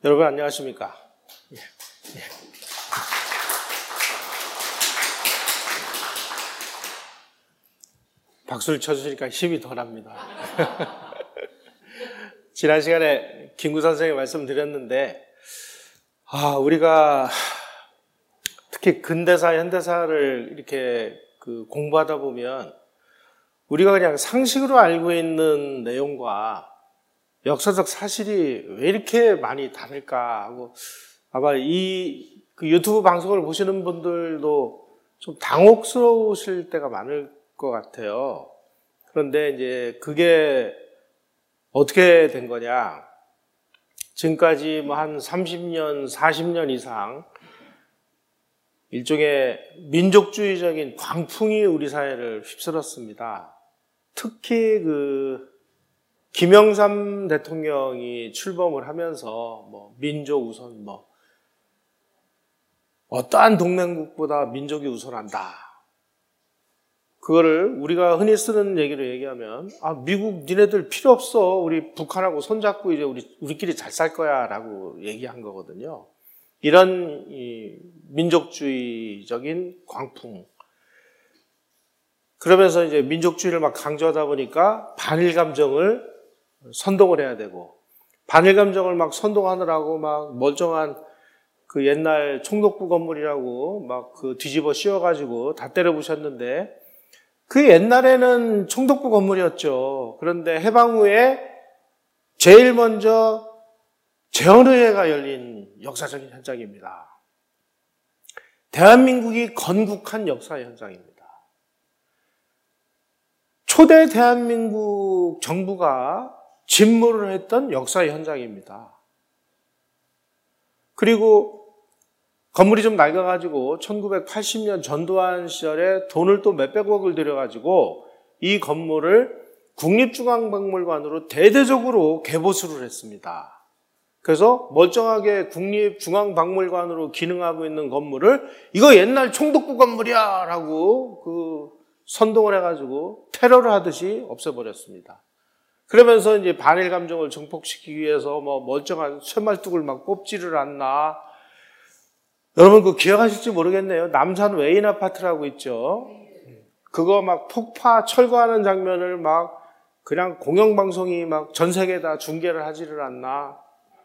여러분 안녕하십니까? 박수를 쳐주시니까 힘이 더 납니다. 지난 시간에 김구 선생이 말씀드렸는데, 우리가 특히 근대사, 현대사를 이렇게 공부하다 보면 우리가 그냥 상식으로 알고 있는 내용과 역사적 사실이 왜 이렇게 많이 다를까 하고, 아마 이 유튜브 방송을 보시는 분들도 좀 당혹스러우실 때가 많을 것 같아요. 그런데 이제 그게 어떻게 된 거냐. 지금까지 뭐 한 30년, 40년 이상 일종의 민족주의적인 광풍이 우리 사회를 휩쓸었습니다. 특히 김영삼 대통령이 출범을 하면서 민족 우선 어떠한 동맹국보다 민족이 우선한다. 그거를 우리가 흔히 쓰는 얘기로 얘기하면 미국 니네들 필요 없어. 우리 북한하고 손잡고 이제 우리끼리 잘 살 거야 라고 얘기한 거거든요. 이런 민족주의적인 광풍. 그러면서 이제 민족주의를 막 강조하다 보니까 반일 감정을 선동을 해야 되고, 반일 감정을 막 선동하느라고 막 멀쩡한 옛날 총독부 건물이라고 막 뒤집어 씌워가지고 다 때려 부셨는데, 옛날에는 총독부 건물이었죠. 그런데 해방 후에 제일 먼저 재헌의회가 열린 역사적인 현장입니다. 대한민국이 건국한 역사의 현장입니다. 초대 대한민국 정부가 집무를 했던 역사의 현장입니다. 그리고 건물이 좀 낡아가지고 1980년 전두환 시절에 돈을 또 몇백억을 들여가지고 이 건물을 국립중앙박물관으로 대대적으로 개보수를 했습니다. 그래서 멀쩡하게 국립중앙박물관으로 기능하고 있는 건물을 이거 옛날 총독부 건물이야 라고 선동을 해가지고 테러를 하듯이 없애버렸습니다. 그러면서 이제 반일 감정을 증폭시키기 위해서 멀쩡한 쇠말뚝을 막 뽑지를 않나. 여러분 기억하실지 모르겠네요. 남산 외인 아파트라고 있죠. 그거 막 폭파 철거하는 장면을 막 그냥 공영방송이 막 전 세계에 다 중계를 하지를 않나.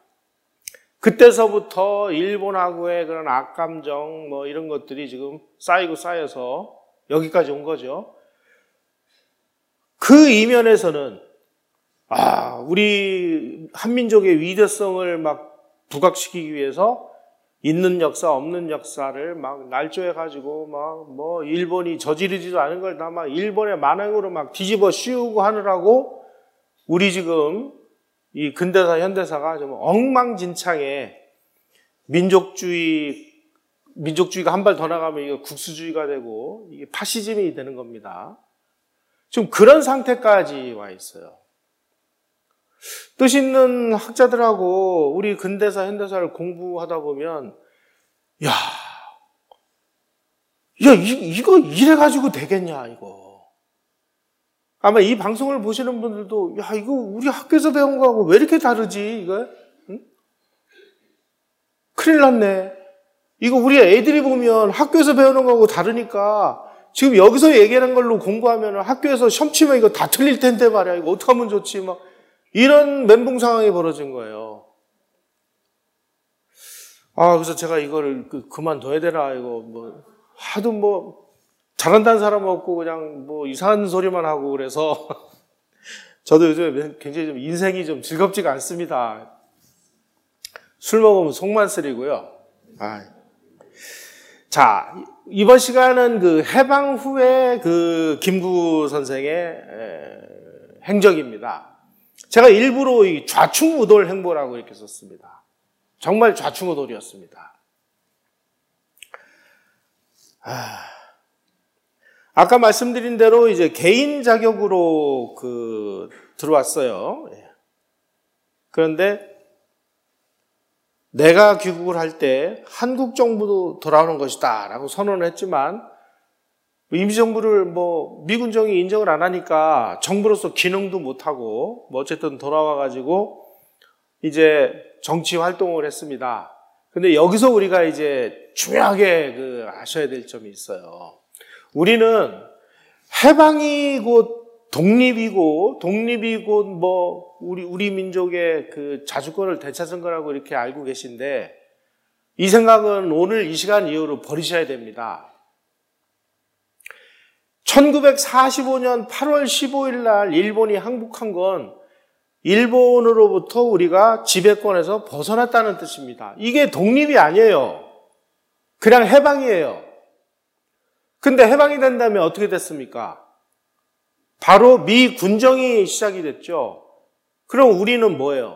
그때서부터 일본하고의 그런 악감정 이런 것들이 지금 쌓여서 여기까지 온 거죠. 그 이면에서는 우리 한민족의 위대성을 막 부각시키기 위해서 있는 역사, 없는 역사를 막 날조해가지고 일본이 저지르지도 않은 걸 다 막 일본의 만행으로 막 뒤집어 씌우고 하느라고 우리 지금 이 근대사, 현대사가 좀 엉망진창에 민족주의가 한 발 더 나가면 이게 국수주의가 되고 이게 파시즘이 되는 겁니다. 지금 그런 상태까지 와 있어요. 뜻 있는 학자들하고 우리 근대사, 현대사를 공부하다 보면, 이거 이래가지고 되겠냐, 이거. 아마 이 방송을 보시는 분들도, 이거 우리 학교에서 배운 거하고 왜 이렇게 다르지, 이거? 응? 큰일 났네. 이거 우리 애들이 보면 학교에서 배우는 거하고 다르니까, 지금 여기서 얘기하는 걸로 공부하면 학교에서 시험 치면 이거 다 틀릴 텐데 말이야. 이거 어떡하면 좋지, 이런 멘붕 상황이 벌어진 거예요. 그래서 제가 이거를 그만둬야 되나, 이거 하도 잘한다는 사람 없고 그냥 이상한 소리만 하고 그래서 저도 요즘에 굉장히 좀 인생이 좀 즐겁지가 않습니다. 술 먹으면 속만 쓰리고요. 자, 이번 시간은 해방 후에 김구 선생의 행적입니다. 제가 일부러 이 좌충우돌 행보라고 이렇게 썼습니다. 정말 좌충우돌이었습니다. 아까 말씀드린 대로 이제 개인 자격으로 들어왔어요. 그런데 내가 귀국을 할 때 한국 정부도 돌아오는 것이다 라고 선언을 했지만 임시정부를 미군정이 인정을 안 하니까 정부로서 기능도 못하고 어쨌든 돌아와가지고 이제 정치 활동을 했습니다. 근데 여기서 우리가 이제 중요하게 아셔야 될 점이 있어요. 우리는 해방이 곧 독립이 곧 우리 민족의 자주권을 되찾은 거라고 이렇게 알고 계신데, 이 생각은 오늘 이 시간 이후로 버리셔야 됩니다. 1945년 8월 15일 날 일본이 항복한 건 일본으로부터 우리가 지배권에서 벗어났다는 뜻입니다. 이게 독립이 아니에요. 그냥 해방이에요. 근데 해방이 된 다음에 어떻게 됐습니까? 바로 미 군정이 시작이 됐죠. 그럼 우리는 뭐예요?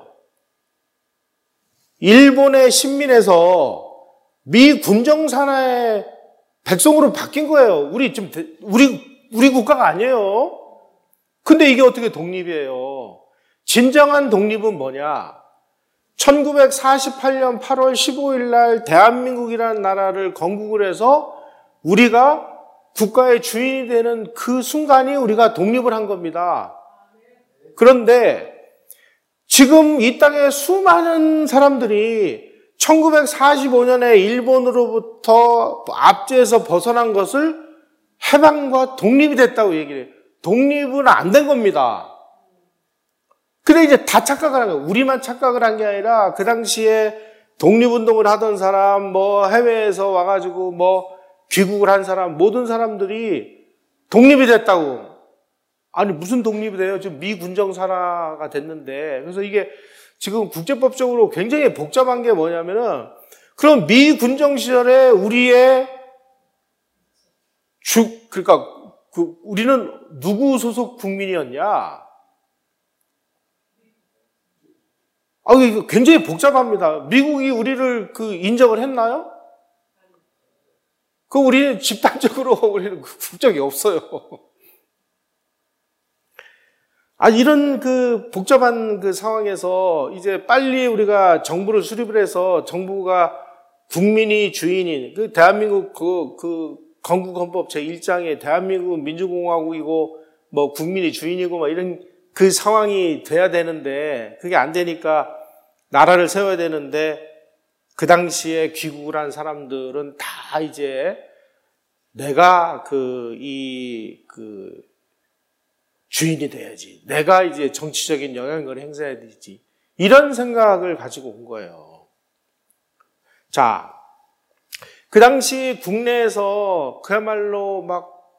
일본의 식민에서 미 군정 산하의 백성으로 바뀐 거예요. 우리 국가가 아니에요. 근데 이게 어떻게 독립이에요? 진정한 독립은 뭐냐? 1948년 8월 15일 날 대한민국이라는 나라를 건국을 해서 우리가 국가의 주인이 되는 그 순간이 우리가 독립을 한 겁니다. 그런데 지금 이 땅에 수많은 사람들이 1945년에 일본으로부터 압제해서 벗어난 것을 해방과 독립이 됐다고 얘기를 해요. 독립은 안 된 겁니다. 근데 이제 다 착각을 한 거예요. 우리만 착각을 한 게 아니라 그 당시에 독립운동을 하던 사람, 해외에서 와가지고 귀국을 한 사람, 모든 사람들이 독립이 됐다고. 아니, 무슨 독립이 돼요? 지금 미 군정 산하가 됐는데. 그래서 이게 지금 국제법적으로 굉장히 복잡한 게 뭐냐면은, 그럼 미 군정 시절에 우리의 그러니까 우리는 누구 소속 국민이었냐? 이거 굉장히 복잡합니다. 미국이 우리를 인정을 했나요? 우리는 집단적으로 우리는 국적이 없어요. 이런 복잡한 상황에서 이제 빨리 우리가 정부를 수립을 해서 정부가 국민이 주인인 대한민국 건국헌법 제1장에 대한민국은 민주공화국이고 국민이 주인이고 이런 상황이 돼야 되는데 그게 안 되니까 나라를 세워야 되는데 그 당시에 귀국을 한 사람들은 다 이제 내가 주인이 돼야지. 내가 이제 정치적인 영향력을 행사해야 되지. 이런 생각을 가지고 온 거예요. 자, 그 당시 국내에서 그야말로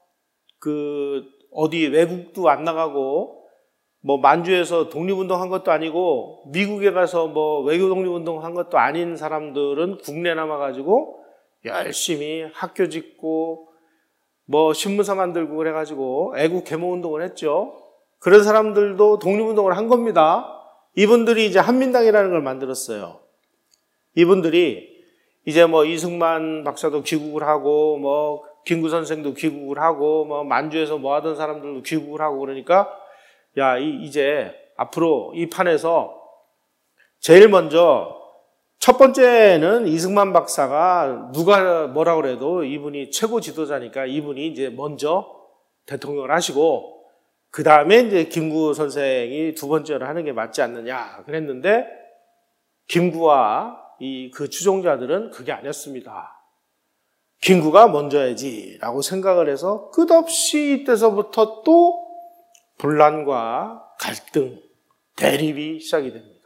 어디 외국도 안 나가고 만주에서 독립운동 한 것도 아니고 미국에 가서 외교 독립운동 한 것도 아닌 사람들은 국내 남아가지고 열심히 학교 짓고 신문사 만들고 그래가지고 애국 계몽 운동을 했죠. 그런 사람들도 독립운동을 한 겁니다. 이분들이 이제 한민당이라는 걸 만들었어요. 이분들이 이제 이승만 박사도 귀국을 하고 김구 선생도 귀국을 하고 만주에서 하던 사람들도 귀국을 하고 그러니까 이제 앞으로 이 판에서 제일 먼저 첫 번째는 이승만 박사가 누가 뭐라 그래도 이분이 최고 지도자니까 이분이 이제 먼저 대통령을 하시고 그 다음에 이제 김구 선생이 두 번째로 하는 게 맞지 않느냐 그랬는데 김구와 그 추종자들은 그게 아니었습니다. 김구가 먼저 해야지라고 생각을 해서 끝없이 이때서부터 또 분란과 갈등, 대립이 시작이 됩니다.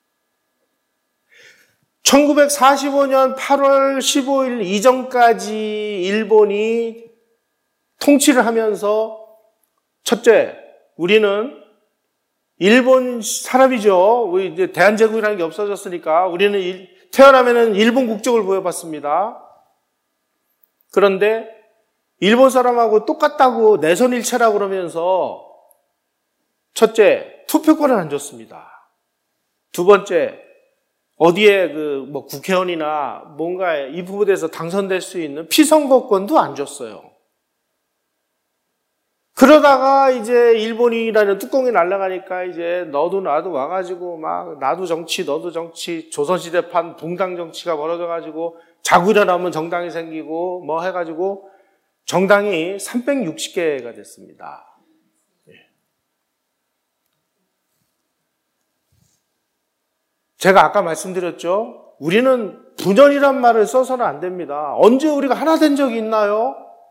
1945년 8월 15일 이전까지 일본이 통치를 하면서 첫째, 우리는 일본 사람이죠. 우리 이제 대한제국이라는 게 없어졌으니까 우리는 태어나면은 일본 국적을 부여받습니다. 그런데 일본 사람하고 똑같다고 내선일체라고 그러면서 첫째, 투표권을 안 줬습니다. 두 번째, 어디에 국회의원이나 뭔가 이 부분에서 당선될 수 있는 피선거권도 안 줬어요. 그러다가 이제 일본이라는 뚜껑이 날아가니까 이제 너도 나도 와가지고 나도 정치, 너도 정치, 조선시대판 붕당 정치가 벌어져가지고 자고 일어나면 정당이 생기고 해가지고 정당이 360개가 됐습니다. 제가 아까 말씀드렸죠. 우리는 분열이란 말을 써서는 안 됩니다. 언제 우리가 하나 된 적이 있나요?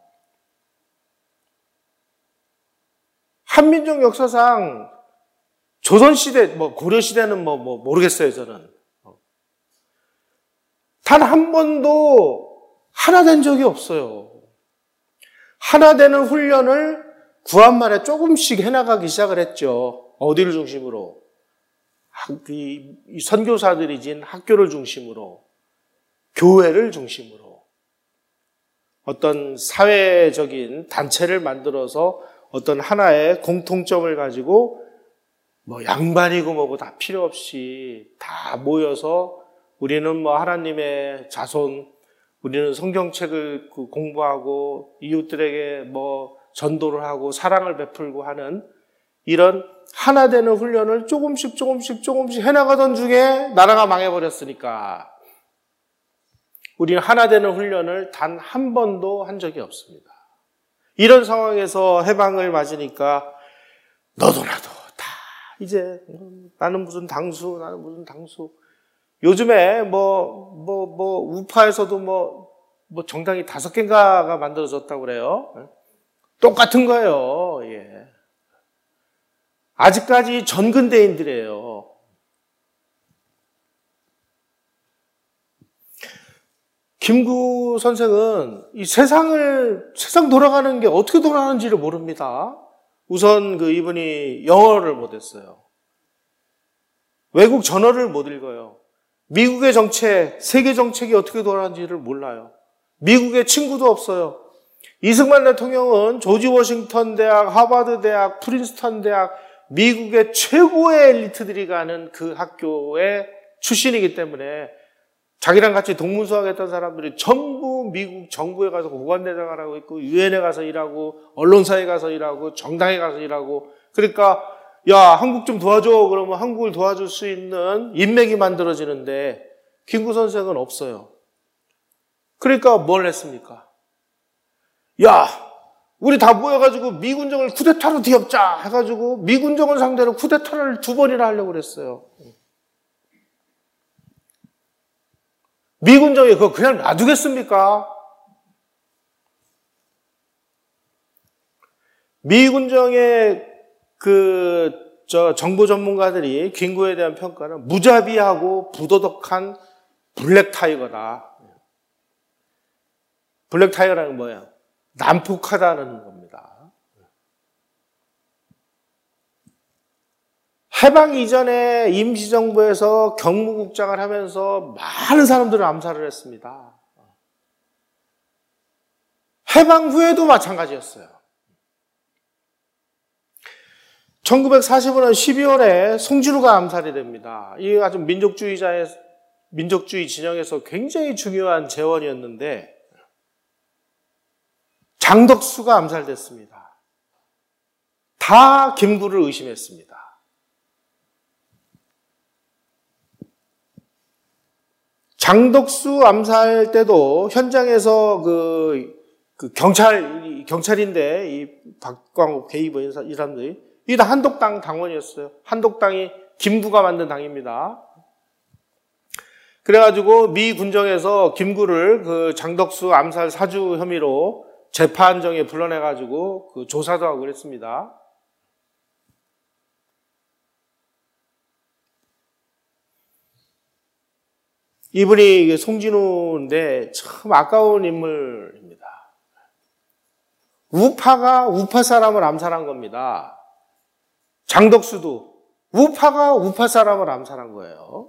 한민족 역사상 조선시대, 고려시대는 모르겠어요, 저는. 단 한 번도 하나 된 적이 없어요. 하나 되는 훈련을 구한말에 조금씩 해나가기 시작을 했죠. 어디를 중심으로? 이 선교사들이 진 학교를 중심으로, 교회를 중심으로, 어떤 사회적인 단체를 만들어서 어떤 하나의 공통점을 가지고 양반이고 뭐고 다 필요 없이 다 모여서 우리는 하나님의 자손, 우리는 성경책을 공부하고 이웃들에게 전도를 하고 사랑을 베풀고 하는 이런 하나 되는 훈련을 조금씩 해나가던 중에 나라가 망해버렸으니까 우리는 하나 되는 훈련을 단 한 번도 한 적이 없습니다. 이런 상황에서 해방을 맞으니까 너도 나도 다 이제 나는 무슨 당수 요즘에 우파에서도 정당이 5개인가가 만들어졌다고 그래요. 똑같은 거예요. 예. 아직까지 전근대인들이에요. 김구 선생은 이 세상 돌아가는 게 어떻게 돌아가는지를 모릅니다. 우선 이분이 영어를 못했어요. 외국 전어를 못 읽어요. 미국의 정책, 세계 정책이 어떻게 돌아가는지를 몰라요. 미국에 친구도 없어요. 이승만 대통령은 조지 워싱턴 대학, 하버드 대학, 프린스턴 대학, 미국의 최고의 엘리트들이 가는 그 학교의 출신이기 때문에 자기랑 같이 동문수학했던 사람들이 전부 미국 정부에 가서 고관대장을 하고 있고 유엔에 가서 일하고 언론사에 가서 일하고 정당에 가서 일하고 그러니까 야 한국 좀 도와줘 그러면 한국을 도와줄 수 있는 인맥이 만들어지는데 김구 선생은 없어요. 그러니까 뭘 했습니까? 야 우리 다 모여가지고 미군정을 쿠데타로 뒤엎자 해가지고 미군정을 상대로 쿠데타를 2번이나 하려고 그랬어요. 미군정이 그거 그냥 놔두겠습니까? 미군정의 정보 전문가들이 김구에 대한 평가는 무자비하고 부도덕한 블랙타이거다. 블랙타이거라는 건 뭐예요? 난폭하다는 겁니다. 해방 이전에 임시정부에서 경무국장을 하면서 많은 사람들을 암살을 했습니다. 해방 후에도 마찬가지였어요. 1945년 12월에 송진우가 암살이 됩니다. 이 아주 민족주의 진영에서 굉장히 중요한 재원이었는데 장덕수가 암살됐습니다. 다 김구를 의심했습니다. 장덕수 암살 때도 현장에서 경찰인데 이 박광욱, 개이버 이 사람들이 이게 다 한독당 당원이었어요. 한독당이 김구가 만든 당입니다. 그래가지고 미 군정에서 김구를 장덕수 암살 사주 혐의로 재판정에 불러내가지고 조사도 하고 그랬습니다. 이분이 송진우인데 참 아까운 인물입니다. 우파가 우파 사람을 암살한 겁니다. 장덕수도 우파가 우파 사람을 암살한 거예요.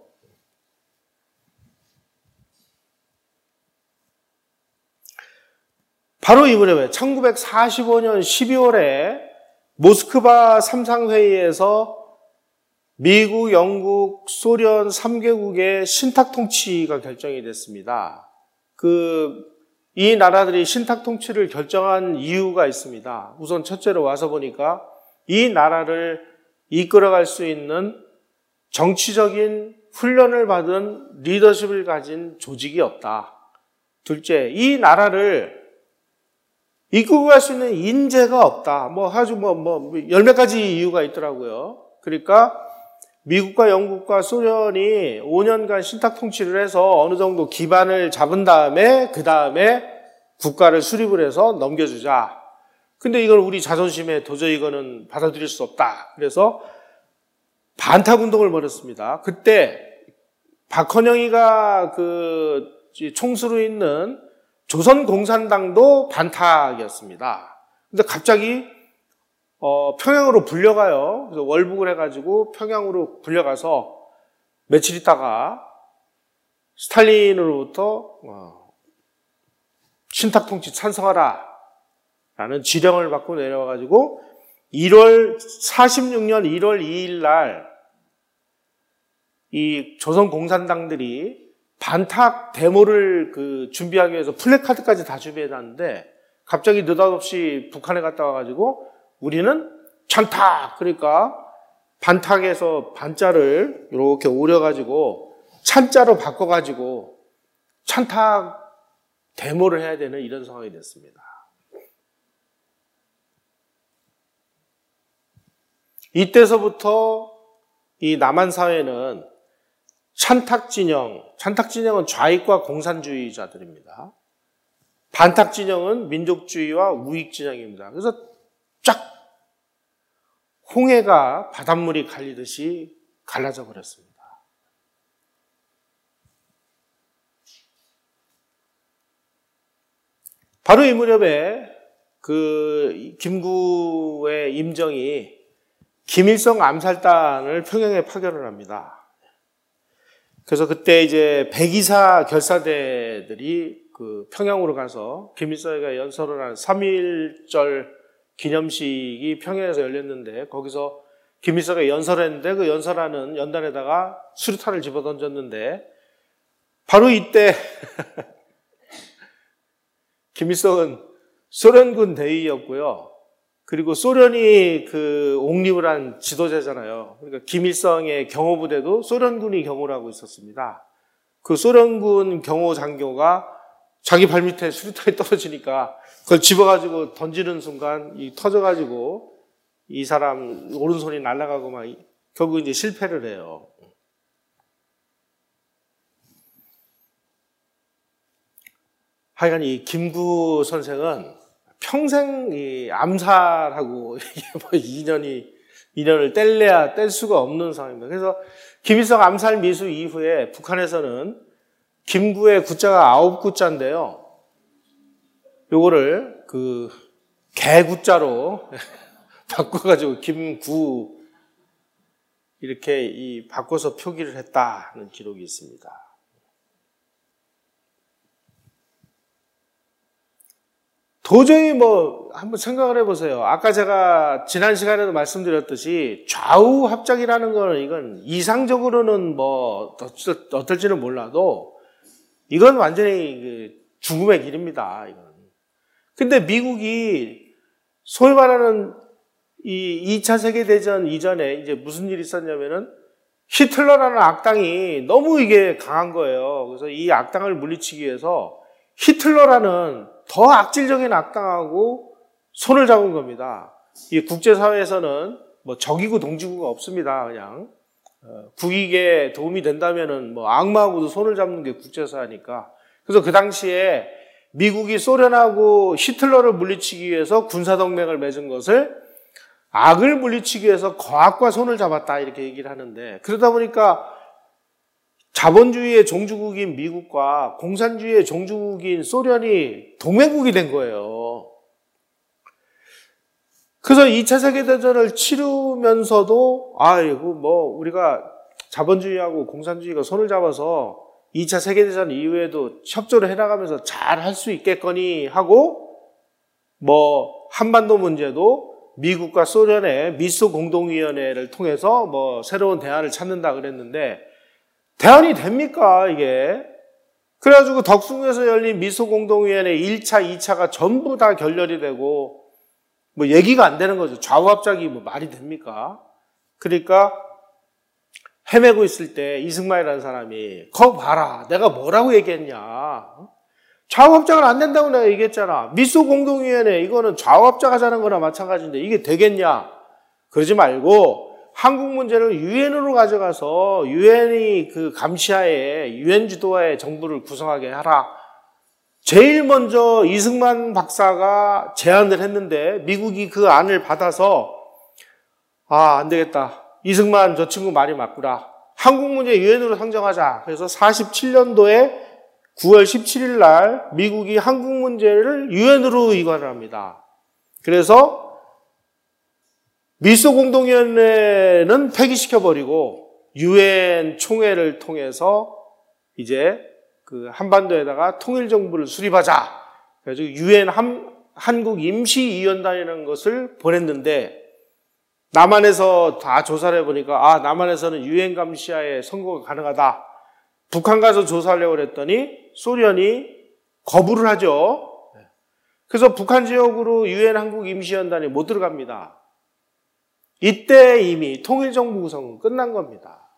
바로 이번에 왜 1945년 12월에 모스크바 삼상회의에서 미국, 영국, 소련 3개국의 신탁 통치가 결정이 됐습니다. 이 나라들이 신탁 통치를 결정한 이유가 있습니다. 우선 첫째로 와서 보니까 이 나라를 이끌어갈 수 있는 정치적인 훈련을 받은 리더십을 가진 조직이 없다. 둘째, 이 나라를 이끌고 갈 수 있는 인재가 없다. 아주 열 몇 가지 이유가 있더라고요. 그러니까 미국과 영국과 소련이 5년간 신탁 통치를 해서 어느 정도 기반을 잡은 다음에 그 다음에 국가를 수립을 해서 넘겨주자. 근데 이걸 우리 자존심에 도저히 이거는 받아들일 수 없다. 그래서 반탁 운동을 벌였습니다. 그때 박헌영이가 그 총수로 있는 조선공산당도 반탁이었습니다. 근데 갑자기 평양으로 불려가요. 그래서 월북을 해가지고 평양으로 불려가서 며칠 있다가 스탈린으로부터 신탁통치 찬성하라 라는 지령을 받고 내려와가지고 46년 1월 2일 날 이 조선공산당들이 반탁 데모를 준비하기 위해서 플래카드까지 다 준비해놨는데 갑자기 느닷없이 북한에 갔다 와가지고 우리는 찬탁! 그러니까 반탁에서 반자를 이렇게 오려가지고 찬자로 바꿔가지고 찬탁 데모를 해야 되는 이런 상황이 됐습니다. 이때서부터 이 남한 사회는 찬탁진영은 좌익과 공산주의자들입니다. 반탁진영은 민족주의와 우익진영입니다. 그래서 쫙 홍해가 바닷물이 갈리듯이 갈라져 버렸습니다. 바로 이 무렵에 김구의 임정이 김일성 암살단을 평양에 파견을 합니다. 그래서 그때 이제 124 결사대들이 평양으로 가서 김일성이가 연설을 한 3.1절 기념식이 평양에서 열렸는데 거기서 김일성이 연설했는데 그 연설하는 연단에다가 수류탄을 집어던졌는데 바로 이때 김일성은 소련군 대위였고요. 그리고 소련이 옹립을 한 지도자잖아요. 그러니까 김일성의 경호부대도 소련군이 경호를 하고 있었습니다. 그 소련군 경호 장교가 자기 발밑에 수류탄이 떨어지니까 그걸 집어가지고 던지는 순간 터져가지고 이 사람 오른손이 날아가고 막 결국 이제 실패를 해요. 하여간 이 김구 선생은 평생 이 암살하고 인연을 뗄래야 뗄 수가 없는 상황입니다. 그래서 김일성 암살 미수 이후에 북한에서는 김구의 구자가 9구자인데요. 요거를 개구자로 바꿔가지고 김구 이렇게 바꿔서 표기를 했다는 기록이 있습니다. 도저히 한번 생각을 해보세요. 아까 제가 지난 시간에도 말씀드렸듯이 좌우 합작이라는 거는 이건 이상적으로는 어떨지는 몰라도 이건 완전히 죽음의 길입니다. 이건. 근데 미국이 소위 말하는 이 2차 세계대전 이전에 이제 무슨 일이 있었냐면은 히틀러라는 악당이 너무 이게 강한 거예요. 그래서 이 악당을 물리치기 위해서 히틀러라는 더 악질적인 악당하고 손을 잡은 겁니다. 이 국제사회에서는 적이고 동지구가 없습니다. 그냥 국익에 도움이 된다면은 악마하고도 손을 잡는 게 국제사회니까. 그래서 그 당시에 미국이 소련하고 히틀러를 물리치기 위해서 군사동맹을 맺은 것을 악을 물리치기 위해서 거악과 손을 잡았다 이렇게 얘기를 하는데, 그러다 보니까 자본주의의 종주국인 미국과 공산주의의 종주국인 소련이 동맹국이 된 거예요. 그래서 2차 세계대전을 치르면서도 우리가 자본주의하고 공산주의가 손을 잡아서 2차 세계대전 이후에도 협조를 해나가면서 잘 할 수 있겠거니 하고 한반도 문제도 미국과 소련의 미소 공동위원회를 통해서 새로운 대안을 찾는다 그랬는데 대안이 됩니까 이게? 그래가지고 덕숭에서 열린 미소 공동위원회 1차, 2차가 전부 다 결렬이 되고 얘기가 안 되는 거죠. 좌우합작이 말이 됩니까? 그러니까 헤매고 있을 때 이승만이라는 사람이 거 봐라 내가 뭐라고 얘기했냐, 좌우합작은 안 된다고 내가 얘기했잖아. 미소 공동위원회 이거는 좌우합작 하자는 거나 마찬가지인데 이게 되겠냐? 그러지 말고 한국 문제를 유엔으로 가져가서 유엔이 그 감시하에 유엔 주도하에 정부를 구성하게 하라. 제일 먼저 이승만 박사가 제안을 했는데 미국이 그 안을 받아서 안 되겠다. 이승만 저 친구 말이 맞구나. 한국 문제 유엔으로 상정하자. 그래서 47년도에 9월 17일 날 미국이 한국 문제를 유엔으로 이관을 합니다. 그래서 미소 공동위원회는 폐기시켜버리고 유엔 총회를 통해서 이제 그 한반도에다가 통일정부를 수립하자. 그래서 유엔 한국 임시위원단이라는 것을 보냈는데 남한에서 다 조사를 해보니까 남한에서는 유엔 감시하에 선거가 가능하다. 북한 가서 조사하려고 했더니 소련이 거부를 하죠. 그래서 북한 지역으로 유엔 한국 임시위원단이 못 들어갑니다. 이때 이미 통일정부 구성은 끝난 겁니다.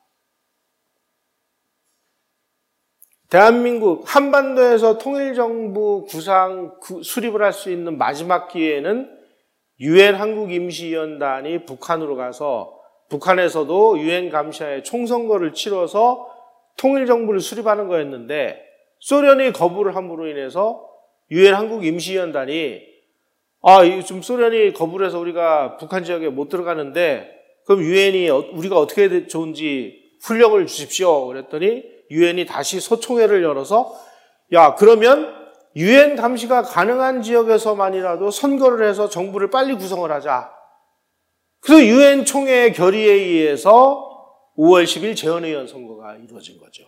대한민국 한반도에서 통일정부 수립을 할 수 있는 마지막 기회는 유엔 한국임시위원단이 북한으로 가서 북한에서도 유엔 감시하에 총선거를 치러서 통일정부를 수립하는 거였는데 소련이 거부를 함으로 인해서 유엔 한국임시위원단이 좀 소련이 거부를 해서 우리가 북한 지역에 못 들어가는데 그럼 유엔이 우리가 어떻게 좋은지 훈령을 주십시오. 그랬더니 유엔이 다시 소총회를 열어서 그러면 유엔 감시가 가능한 지역에서만이라도 선거를 해서 정부를 빨리 구성을 하자. 그래서 유엔 총회 결의에 의해서 5월 10일 재헌의원 선거가 이루어진 거죠.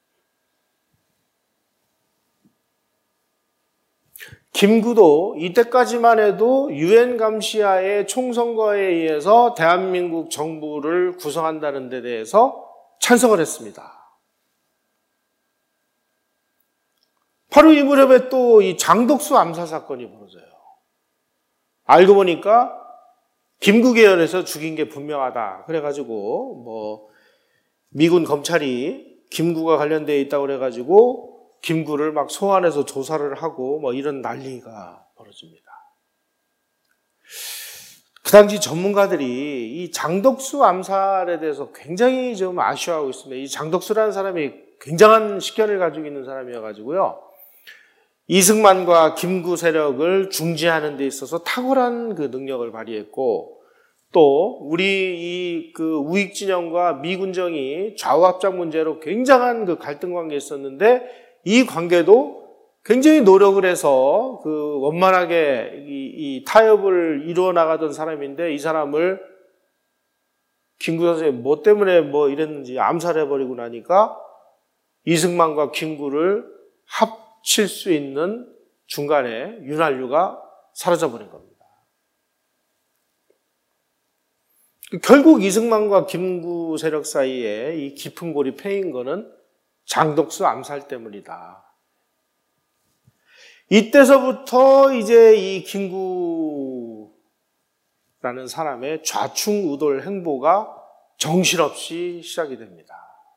김구도 이때까지만 해도 유엔 감시하의 총선거에 의해서 대한민국 정부를 구성한다는 데 대해서 찬성을 했습니다. 바로 이 무렵에 또 이 장덕수 암살 사건이 벌어져요. 알고 보니까 김구 계열에서 죽인 게 분명하다. 그래가지고 미군 검찰이 김구가 관련되어 있다고 그래가지고 김구를 막 소환해서 조사를 하고 이런 난리가 벌어집니다. 그 당시 전문가들이 이 장덕수 암살에 대해서 굉장히 좀 아쉬워하고 있습니다. 이 장덕수라는 사람이 굉장한 식견을 가지고 있는 사람이어가지고요. 이승만과 김구 세력을 중지하는 데 있어서 탁월한 그 능력을 발휘했고, 또 우리 그 우익 진영과 미군정이 좌우합작 문제로 굉장한 그 갈등 관계에 있었는데 이 관계도 굉장히 노력을 해서 그 원만하게 이 타협을 이루어 나가던 사람인데 이 사람을 김구 선생이 뭐 때문에 이랬는지 암살해버리고 나니까 이승만과 김구를 합칠 수 있는 중간에 윤활유가 사라져버린 겁니다. 결국 이승만과 김구 세력 사이에 이 깊은 골이 패인 거는 장덕수 암살 때문이다. 이때서부터 이제 이 김구라는 사람의 좌충우돌 행보가 정신없이 시작이 됩니다.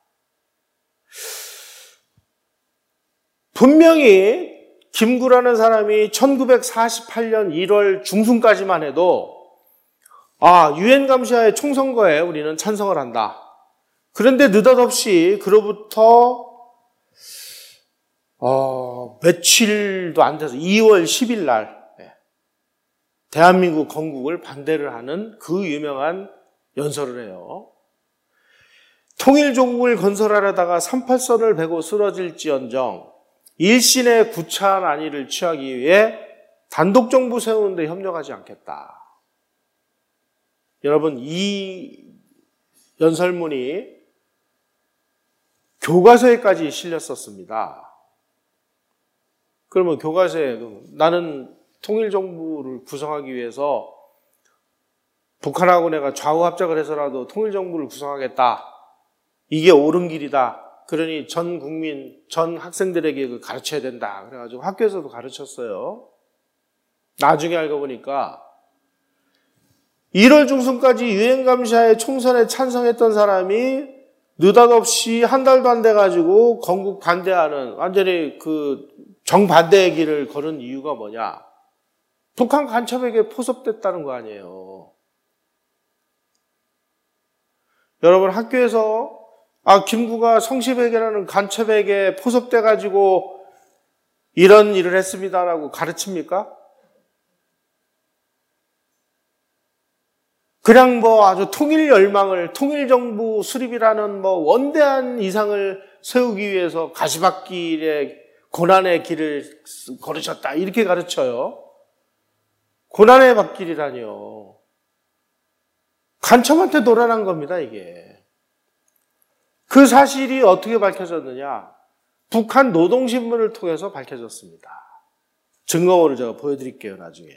분명히 김구라는 사람이 1948년 1월 중순까지만 해도 유엔 감시하의 총선거에 우리는 찬성을 한다. 그런데 느닷없이 그로부터 며칠도 안 돼서 2월 10일 날 대한민국 건국을 반대를 하는 그 유명한 연설을 해요. 통일조국을 건설하려다가 38선을 베고 쓰러질지언정 일신의 구차한 안위를 취하기 위해 단독정부 세우는 데 협력하지 않겠다. 여러분, 이 연설문이 교과서에까지 실렸었습니다. 그러면 교과서에 나는 통일정부를 구성하기 위해서 북한하고 내가 좌우합작을 해서라도 통일정부를 구성하겠다. 이게 옳은 길이다. 그러니 전 국민, 전 학생들에게 그걸 가르쳐야 된다. 그래가지고 학교에서도 가르쳤어요. 나중에 알고 보니까 1월 중순까지 유엔감시하의 총선에 찬성했던 사람이 느닷없이 한 달도 안 돼가지고 건국 반대하는 완전히 그 정반대의 길을 걸은 이유가 뭐냐? 북한 간첩에게 포섭됐다는 거 아니에요. 여러분 학교에서 김구가 성시백이라는 간첩에게 포섭돼 가지고 이런 일을 했습니다라고 가르칩니까? 그냥 아주 통일 열망을, 통일정부 수립이라는 원대한 이상을 세우기 위해서 가시밭길에 고난의 길을 걸으셨다, 이렇게 가르쳐요. 고난의 밭길이라니요. 간첩한테 노란한 겁니다, 이게. 그 사실이 어떻게 밝혀졌느냐? 북한 노동신문을 통해서 밝혀졌습니다. 증거물을 제가 보여드릴게요, 나중에.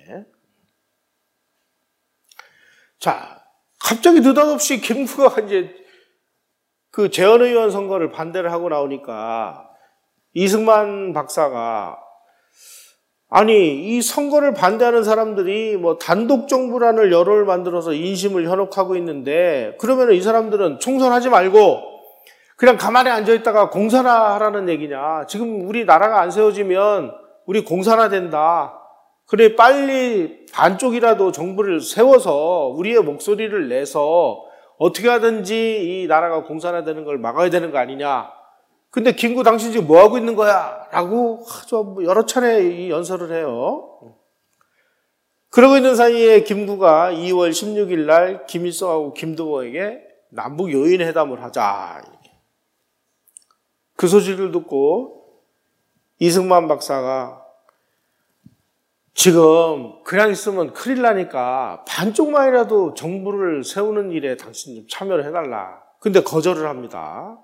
자, 갑자기 느닷없이 김구가 이제 그 재헌의원 선거를 반대를 하고 나오니까 이승만 박사가 이 선거를 반대하는 사람들이 단독 정부란을 여론을 만들어서 인심을 현혹하고 있는데, 그러면 이 사람들은 총선하지 말고 그냥 가만히 앉아있다가 공산화 하라는 얘기냐? 지금 우리 나라가 안 세워지면 우리 공산화 된다. 그래, 빨리 반쪽이라도 정부를 세워서 우리의 목소리를 내서 어떻게 하든지 이 나라가 공산화되는 걸 막아야 되는 거 아니냐. 근데 김구 당신 지금 뭐 하고 있는 거야? 라고 여러 차례 이 연설을 해요. 그러고 있는 사이에 김구가 2월 16일 날 김일성하고 김두보에게 남북 요인회담을 하자. 그 소식을 듣고 이승만 박사가 지금 그냥 있으면 큰일 나니까 반쪽만이라도 정부를 세우는 일에 당신 좀 참여를 해달라. 근데 거절을 합니다.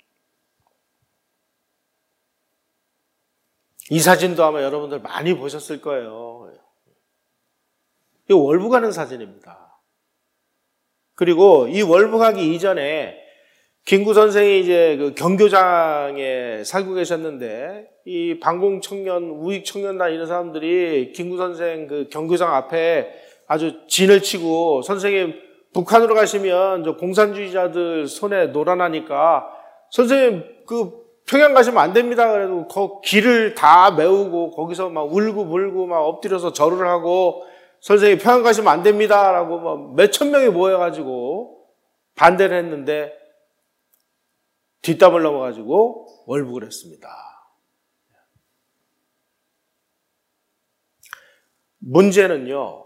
이 사진도 아마 여러분들 많이 보셨을 거예요. 이 월북 가는 사진입니다. 그리고 이 월북 가기 이전에 김구 선생이 이제 그 경교장에 살고 계셨는데, 이 반공청년, 우익청년단 이런 사람들이 김구 선생 그 경교장 앞에 아주 진을 치고, 선생님 북한으로 가시면 저 공산주의자들 손에 노란하니까 선생님 그 평양 가시면 안 됩니다. 그래도 그 길을 다 메우고 거기서 막 울고 불고 막 엎드려서 절을 하고, 선생님 평양 가시면 안 됩니다라고 막 몇천 명이 모여가지고 반대를 했는데 뒷담을 넘어가지고 월북을 했습니다. 문제는요,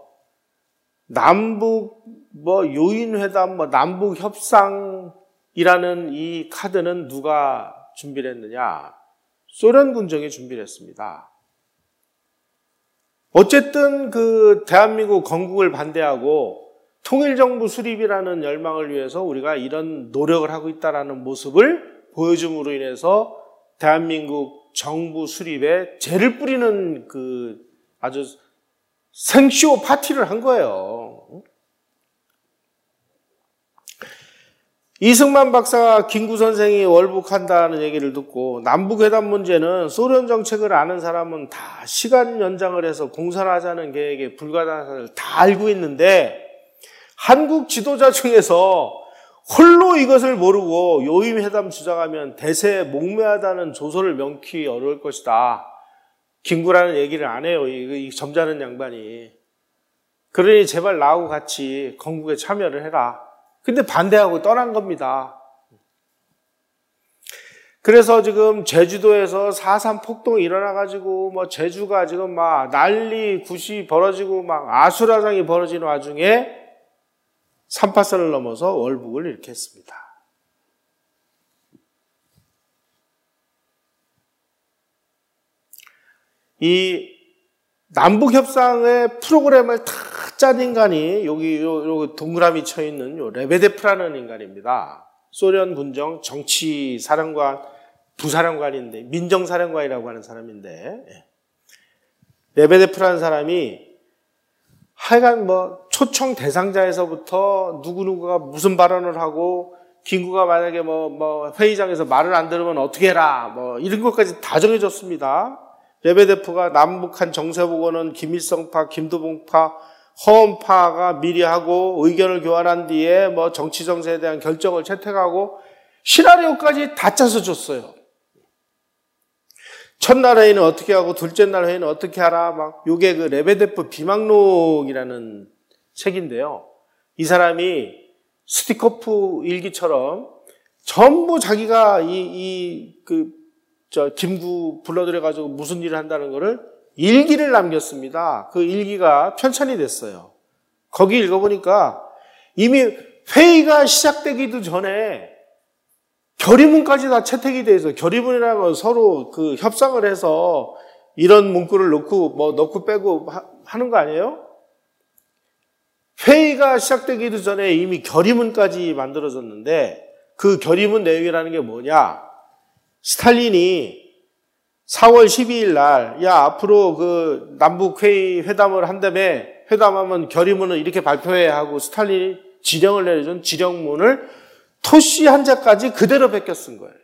남북 요인회담, 남북 협상이라는 이 카드는 누가 준비를 했느냐? 소련 군정이 준비를 했습니다. 어쨌든 그 대한민국 건국을 반대하고 통일정부 수립이라는 열망을 위해서 우리가 이런 노력을 하고 있다는 모습을 보여줌으로 인해서 대한민국 정부 수립에 재를 뿌리는 그 아주 생쇼 파티를 한 거예요. 이승만 박사가 김구 선생이 월북한다는 얘기를 듣고, 남북회담 문제는 소련 정책을 아는 사람은 다 시간 연장을 해서 공산화하자는 계획에 불가능한 사실을 다 알고 있는데, 한국 지도자 중에서 홀로 이것을 모르고 요임회담 주장하면 대세에 목매하다는 조소를 명키 어려울 것이다. 김구라는 얘기를 안 해요, 이 점잖은 양반이. 그러니 제발 나하고 같이 건국에 참여를 해라. 근데 반대하고 떠난 겁니다. 그래서 지금 제주도에서 4.3 폭동이 일어나가지고 제주가 지금 막 난리 굿이 벌어지고 막 아수라장이 벌어지는 와중에 3파선을 넘어서 월북을 일으켰습니다. 이 남북협상의 프로그램을 다 짠 인간이 여기 동그라미 쳐 있는 레베데프라는 인간입니다. 소련 군정 정치사령관, 부사령관인데, 민정사령관이라고 하는 사람인데, 레베데프라는 사람이 하여간 초청 대상자에서부터 누구누구가 무슨 발언을 하고, 김구가 만약에 회의장에서 말을 안 들으면 어떻게 해라, 이런 것까지 다 정해줬습니다. 레베데프가 남북한 정세보고는 김일성파, 김두봉파, 허언파가 미리 하고 의견을 교환한 뒤에 정치 정세에 대한 결정을 채택하고 시나리오까지 다 짜서 줬어요. 첫날 회의는 어떻게 하고 둘째 날 회의는 어떻게 하라, 요게 그 레베데프 비망록이라는 책인데요. 이 사람이 스티커프 일기처럼 전부 자기가 김구 불러들여가지고 무슨 일을 한다는 거를 일기를 남겼습니다. 그 일기가 편찬이 됐어요. 거기 읽어보니까 이미 회의가 시작되기도 전에 결의문까지 다 채택이 돼 있어요. 결의문이라는 건 서로 그 협상을 해서 이런 문구를 넣고 빼고 하는 거 아니에요? 회의가 시작되기도 전에 이미 결의문까지 만들어졌는데 그 결의문 내용이라는 게 뭐냐? 스탈린이 4월 12일 날, 야, 앞으로 그 남북회의 회담을 한다며, 회담하면 결의문을 이렇게 발표해 하고 스탈린이 지령을 내려준 지령문을 토시 한자까지 그대로 베껴 쓴 거예요.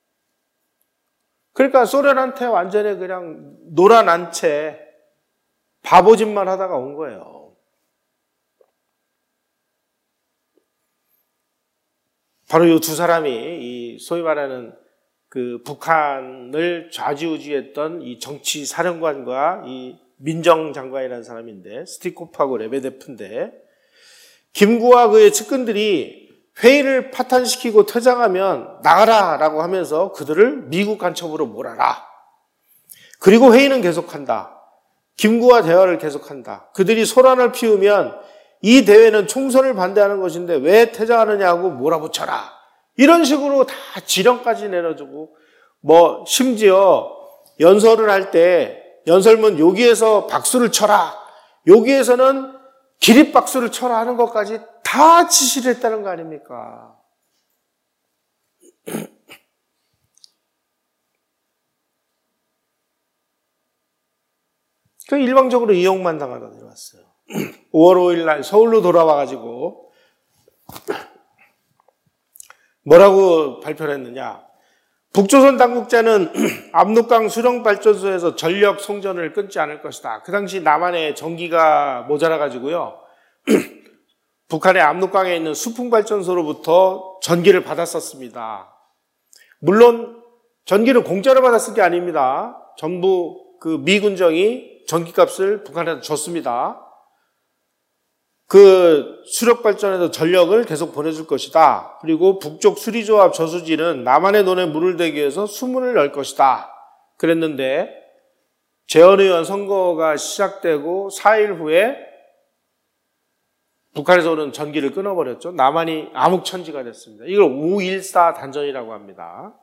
그러니까 소련한테 완전히 그냥 놀아난 채 바보짓만 하다가 온 거예요. 바로 이 두 사람이 이 소위 말하는 그 북한을 좌지우지했던 이 정치 사령관과 이 민정장관이라는 사람인데, 스티코프하고 레베데프인데, 김구와 그의 측근들이 회의를 파탄시키고 퇴장하면 나가라라고 하면서 그들을 미국 간첩으로 몰아라. 그리고 회의는 계속한다. 김구와 대화를 계속한다. 그들이 소란을 피우면 이 대회는 총선을 반대하는 것인데 왜 퇴장하느냐고 몰아붙여라. 이런 식으로 다 지령까지 내려주고, 심지어 연설을 할 때 연설문 여기에서 박수를 쳐라, 여기에서는 기립박수를 쳐라 하는 것까지 다 지시를 했다는 거 아닙니까? 그 일방적으로 이용만 당하다 들어왔어요. 5월 5일 날 서울로 돌아와가지고 뭐라고 발표를 했느냐? 북조선 당국자는 압록강 수령발전소에서 전력 송전을 끊지 않을 것이다. 그 당시 남한에 전기가 모자라가지고요. 북한의 압록강에 있는 수풍발전소로부터 전기를 받았었습니다. 물론 전기를 공짜로 받았을 게 아닙니다. 전부 그 미군정이 전기값을 북한에다 줬습니다. 그 수력발전에서 전력을 계속 보내줄 것이다. 그리고 북쪽 수리조합 저수지는 남한의 논에 물을 대기 위해서 수문을 열 것이다. 그랬는데 재헌의원 선거가 시작되고 4일 후에 북한에서 오는 전기를 끊어버렸죠. 남한이 암흑천지가 됐습니다. 이걸 5.14 단전이라고 합니다.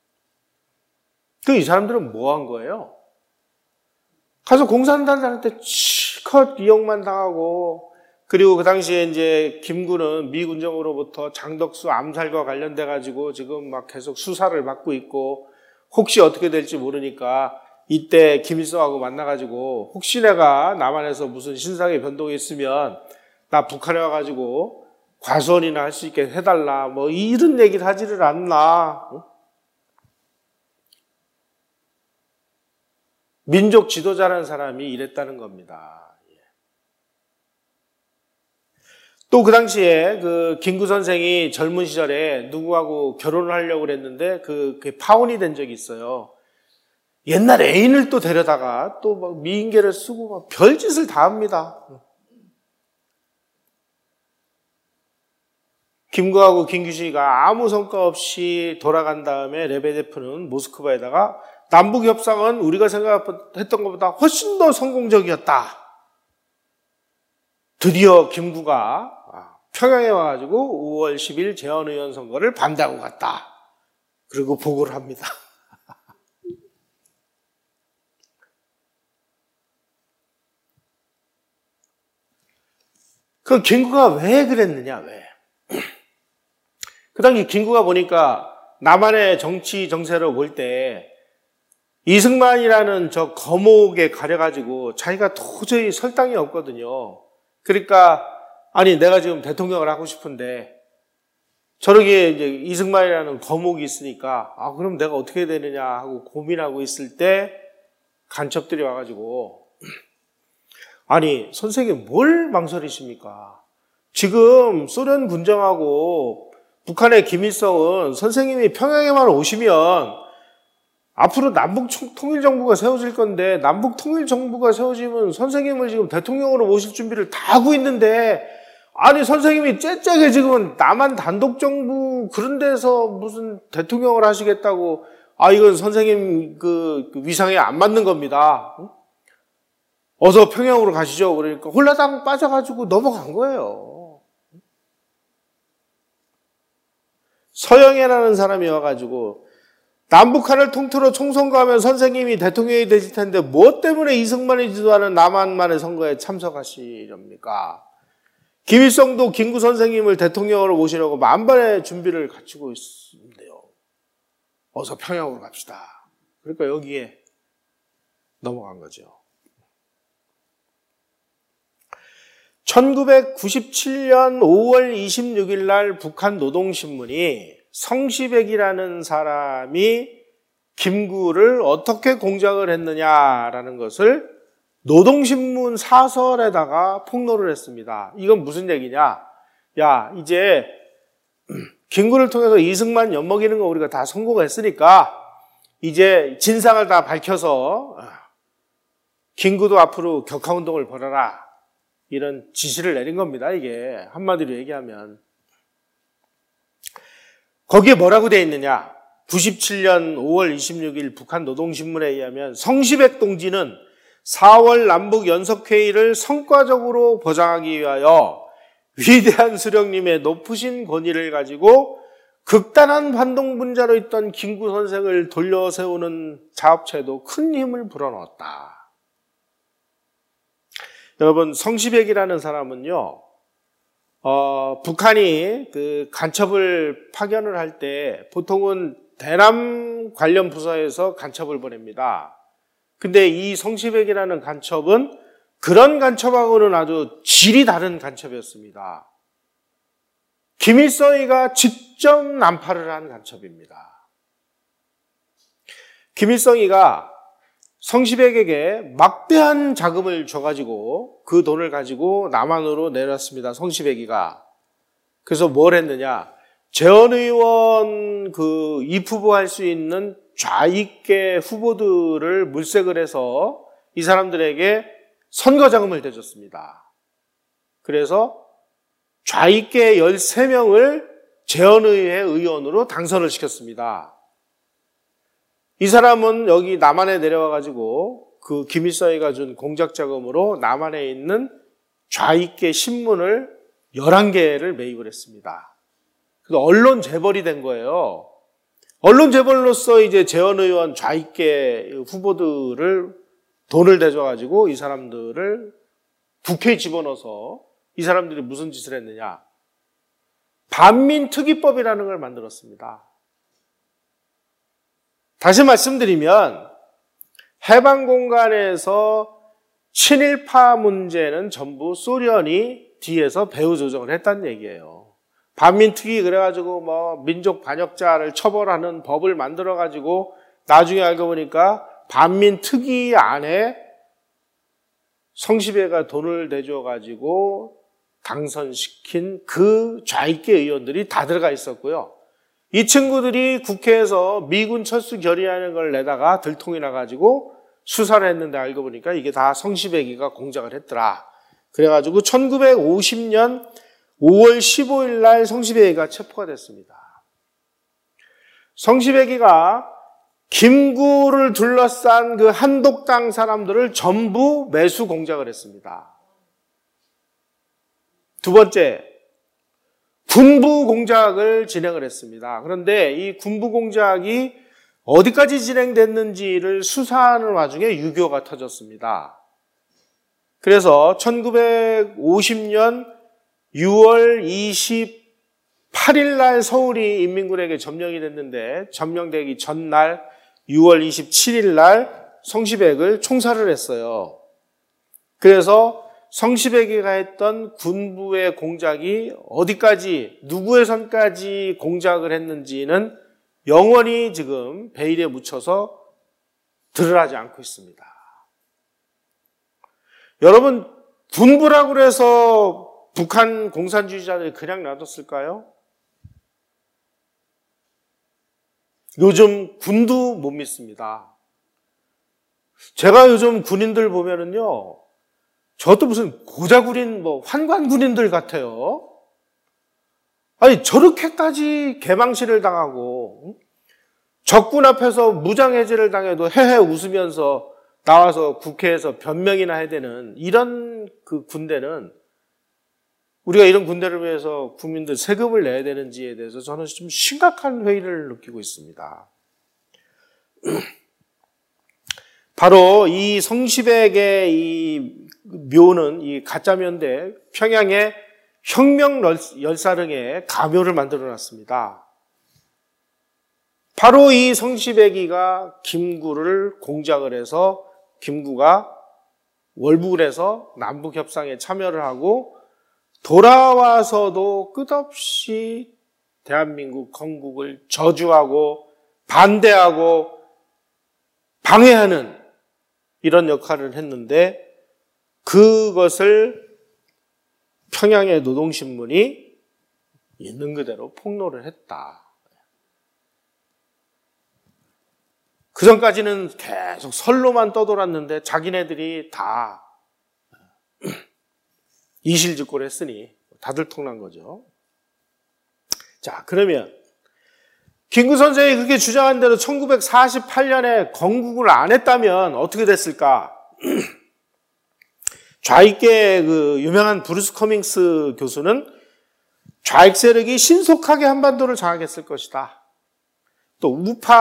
이 사람들은 뭐 한 거예요? 가서 공산당한테 실컷 이용만 당하고, 그리고 그 당시에 이제 김구는 미군정으로부터 장덕수 암살과 관련돼 가지고 지금 막 계속 수사를 받고 있고, 혹시 어떻게 될지 모르니까 이때 김일성하고 만나가지고 혹시 내가 남한에서 무슨 신상의 변동이 있으면 나 북한에 와가지고 과수원이나 할 수 있게 해달라, 이런 얘기를 하지를 않나. 민족 지도자라는 사람이 이랬다는 겁니다. 또 그 당시에 그 김구 선생이 젊은 시절에 누구하고 결혼을 하려고 그랬는데 그게 파혼이 된 적이 있어요. 옛날 애인을 또 데려다가 또 막 미인계를 쓰고 막 별짓을 다 합니다. 김구하고 김규식이가 아무 성과 없이 돌아간 다음에 레베데프는 모스크바에다가 남북 협상은 우리가 생각했던 것보다 훨씬 더 성공적이었다. 드디어 김구가 평양에 와가지고 5월 10일 재헌의원 선거를 반대하고 갔다. 그리고 보고를 합니다. 그 김구가 왜 그랬느냐, 왜? 그 당시 김구가 보니까 남한의 정치 정세를 볼 때 이승만이라는 저 거목에 가려가지고 자기가 도저히 설당이 없거든요. 그러니까 아니 내가 지금 대통령을 하고 싶은데 저렇게 이제 이승만이라는 거목이 있으니까 그럼 내가 어떻게 해야 되느냐 하고 고민하고 있을 때 간첩들이 와가지고 아니 선생님 뭘 망설이십니까? 지금 소련 군정하고 북한의 김일성은 선생님이 평양에만 오시면 앞으로 남북 통일정부가 세워질 건데 남북 통일정부가 세워지면 선생님을 지금 대통령으로 모실 준비를 다 하고 있는데 아니, 선생님이 째째게 지금은 남한 단독정부 그런 데서 무슨 대통령을 하시겠다고, 이건 선생님 그 위상에 안 맞는 겁니다. 어서 평양으로 가시죠. 그러니까 홀라당 빠져가지고 넘어간 거예요. 서영애라는 사람이 와가지고 남북한을 통틀어 총선거하면 선생님이 대통령이 되실 텐데 뭐 때문에 이승만이 지도하는 남한만의 선거에 참석하시렵니까? 김일성도 김구 선생님을 대통령으로 모시려고 만반의 준비를 갖추고 있는데요. 어서 평양으로 갑시다. 그러니까 여기에 넘어간 거죠. 1997년 5월 26일 날 북한 노동신문이 성시백이라는 사람이 김구를 어떻게 공작을 했느냐라는 것을 노동신문 사설에다가 폭로를 했습니다. 이건 무슨 얘기냐? 야, 이제 김구를 통해서 이승만 엿먹이는 거 우리가 다 성공했으니까 이제 진상을 다 밝혀서 김구도 앞으로 격하운동을 벌여라. 이런 지시를 내린 겁니다. 이게 한마디로 얘기하면. 거기에 뭐라고 되어 있느냐? 97년 5월 26일 북한 노동신문에 의하면 성시백 동지는 4월 남북 연석회의를 성과적으로 보장하기 위하여 위대한 수령님의 높으신 권위를 가지고 극단한 반동분자로 있던 김구 선생을 돌려세우는 자업체도 큰 힘을 불어넣었다. 여러분, 성시백이라는 사람은요, 북한이 그 간첩을 파견을 할 때 보통은 대남 관련 부서에서 간첩을 보냅니다. 근데 이 성시백이라는 간첩은 그런 간첩하고는 아주 질이 다른 간첩이었습니다. 김일성이가 직접 난파를 한 간첩입니다. 김일성이가 성시백에게 막대한 자금을 줘가지고 그 돈을 가지고 남한으로 내렸습니다. 성시백이가. 그래서 뭘 했느냐. 재헌 의원 그 입후보할 수 있는 좌익계 후보들을 물색을 해서 이 사람들에게 선거 자금을 대줬습니다. 그래서 좌익계 13명을 재헌의회 의원으로 당선을 시켰습니다. 이 사람은 여기 남한에 내려와가지고 그 김일성이가 준 공작 자금으로 남한에 있는 좌익계 신문을 11개를 매입을 했습니다. 그래서 언론 재벌이 된 거예요. 언론 재벌로서 이제 재헌 의원 좌익계 후보들을 돈을 대줘가지고 이 사람들을 국회에 집어넣어서 이 사람들이 무슨 짓을 했느냐. 반민특위법이라는 걸 만들었습니다. 다시 말씀드리면 해방 공간에서 친일파 문제는 전부 소련이 뒤에서 배후 조정을 했다는 얘기예요. 반민특위 그래가지고 뭐 민족 반역자를 처벌하는 법을 만들어가지고 나중에 알고 보니까 반민특위 안에 성시배가 돈을 대줘가지고 당선시킨 그 좌익계 의원들이 다 들어가 있었고요. 이 친구들이 국회에서 미군 철수 결의하는 걸 내다가 들통이 나가지고 수사를 했는데 알고 보니까 이게 다 성시백이가 공작을 했더라. 그래가지고 1950년 5월 15일 날 성시백이가 체포가 됐습니다. 성시백이가 김구를 둘러싼 그 한독당 사람들을 전부 매수 공작을 했습니다. 두 번째, 군부 공작을 진행을 했습니다. 그런데 이 군부 공작이 어디까지 진행됐는지를 수사하는 와중에 유교가 터졌습니다. 그래서 1950년 6월 28일 날 서울이 인민군에게 점령이 됐는데 점령되기 전날 6월 27일 날 성시백을 총살을 했어요. 그래서 성시백이가 했던 군부의 공작이 어디까지, 누구의 선까지 공작을 했는지는 영원히 지금 베일에 묻혀서 드러나지 않고 있습니다. 여러분, 군부라고 해서 북한 공산주의자들이 그냥 놔뒀을까요? 요즘 군도 못 믿습니다. 제가 요즘 군인들 보면은요, 저것도 무슨 고자군인, 환관군인들 같아요. 아니, 저렇게까지 개망신을 당하고, 적군 앞에서 무장해제를 당해도 헤헤 웃으면서 나와서 국회에서 변명이나 해야 되는 이런 그 군대는, 우리가 이런 군대를 위해서 국민들 세금을 내야 되는지에 대해서 저는 좀 심각한 회의를 느끼고 있습니다. 바로 이 성시백의 이 묘는, 이 가짜면대 평양의 혁명 열사릉에 가묘를 만들어 놨습니다. 바로 이 성시백이가 김구를 공작을 해서 김구가 월북을 해서 남북협상에 참여를 하고 돌아와서도 끝없이 대한민국 건국을 저주하고 반대하고 방해하는 이런 역할을 했는데, 그것을 평양의 노동신문이 있는 그대로 폭로를 했다. 그 전까지는 계속 설로만 떠돌았는데 자기네들이 다 이실직고를 했으니 다들 통난 거죠. 자, 그러면 김구 선생이 그렇게 주장한 대로 1948년에 건국을 안 했다면 어떻게 됐을까? 좌익계 그 유명한 브루스 커밍스 교수는 좌익 세력이 신속하게 한반도를 장악했을 것이다. 또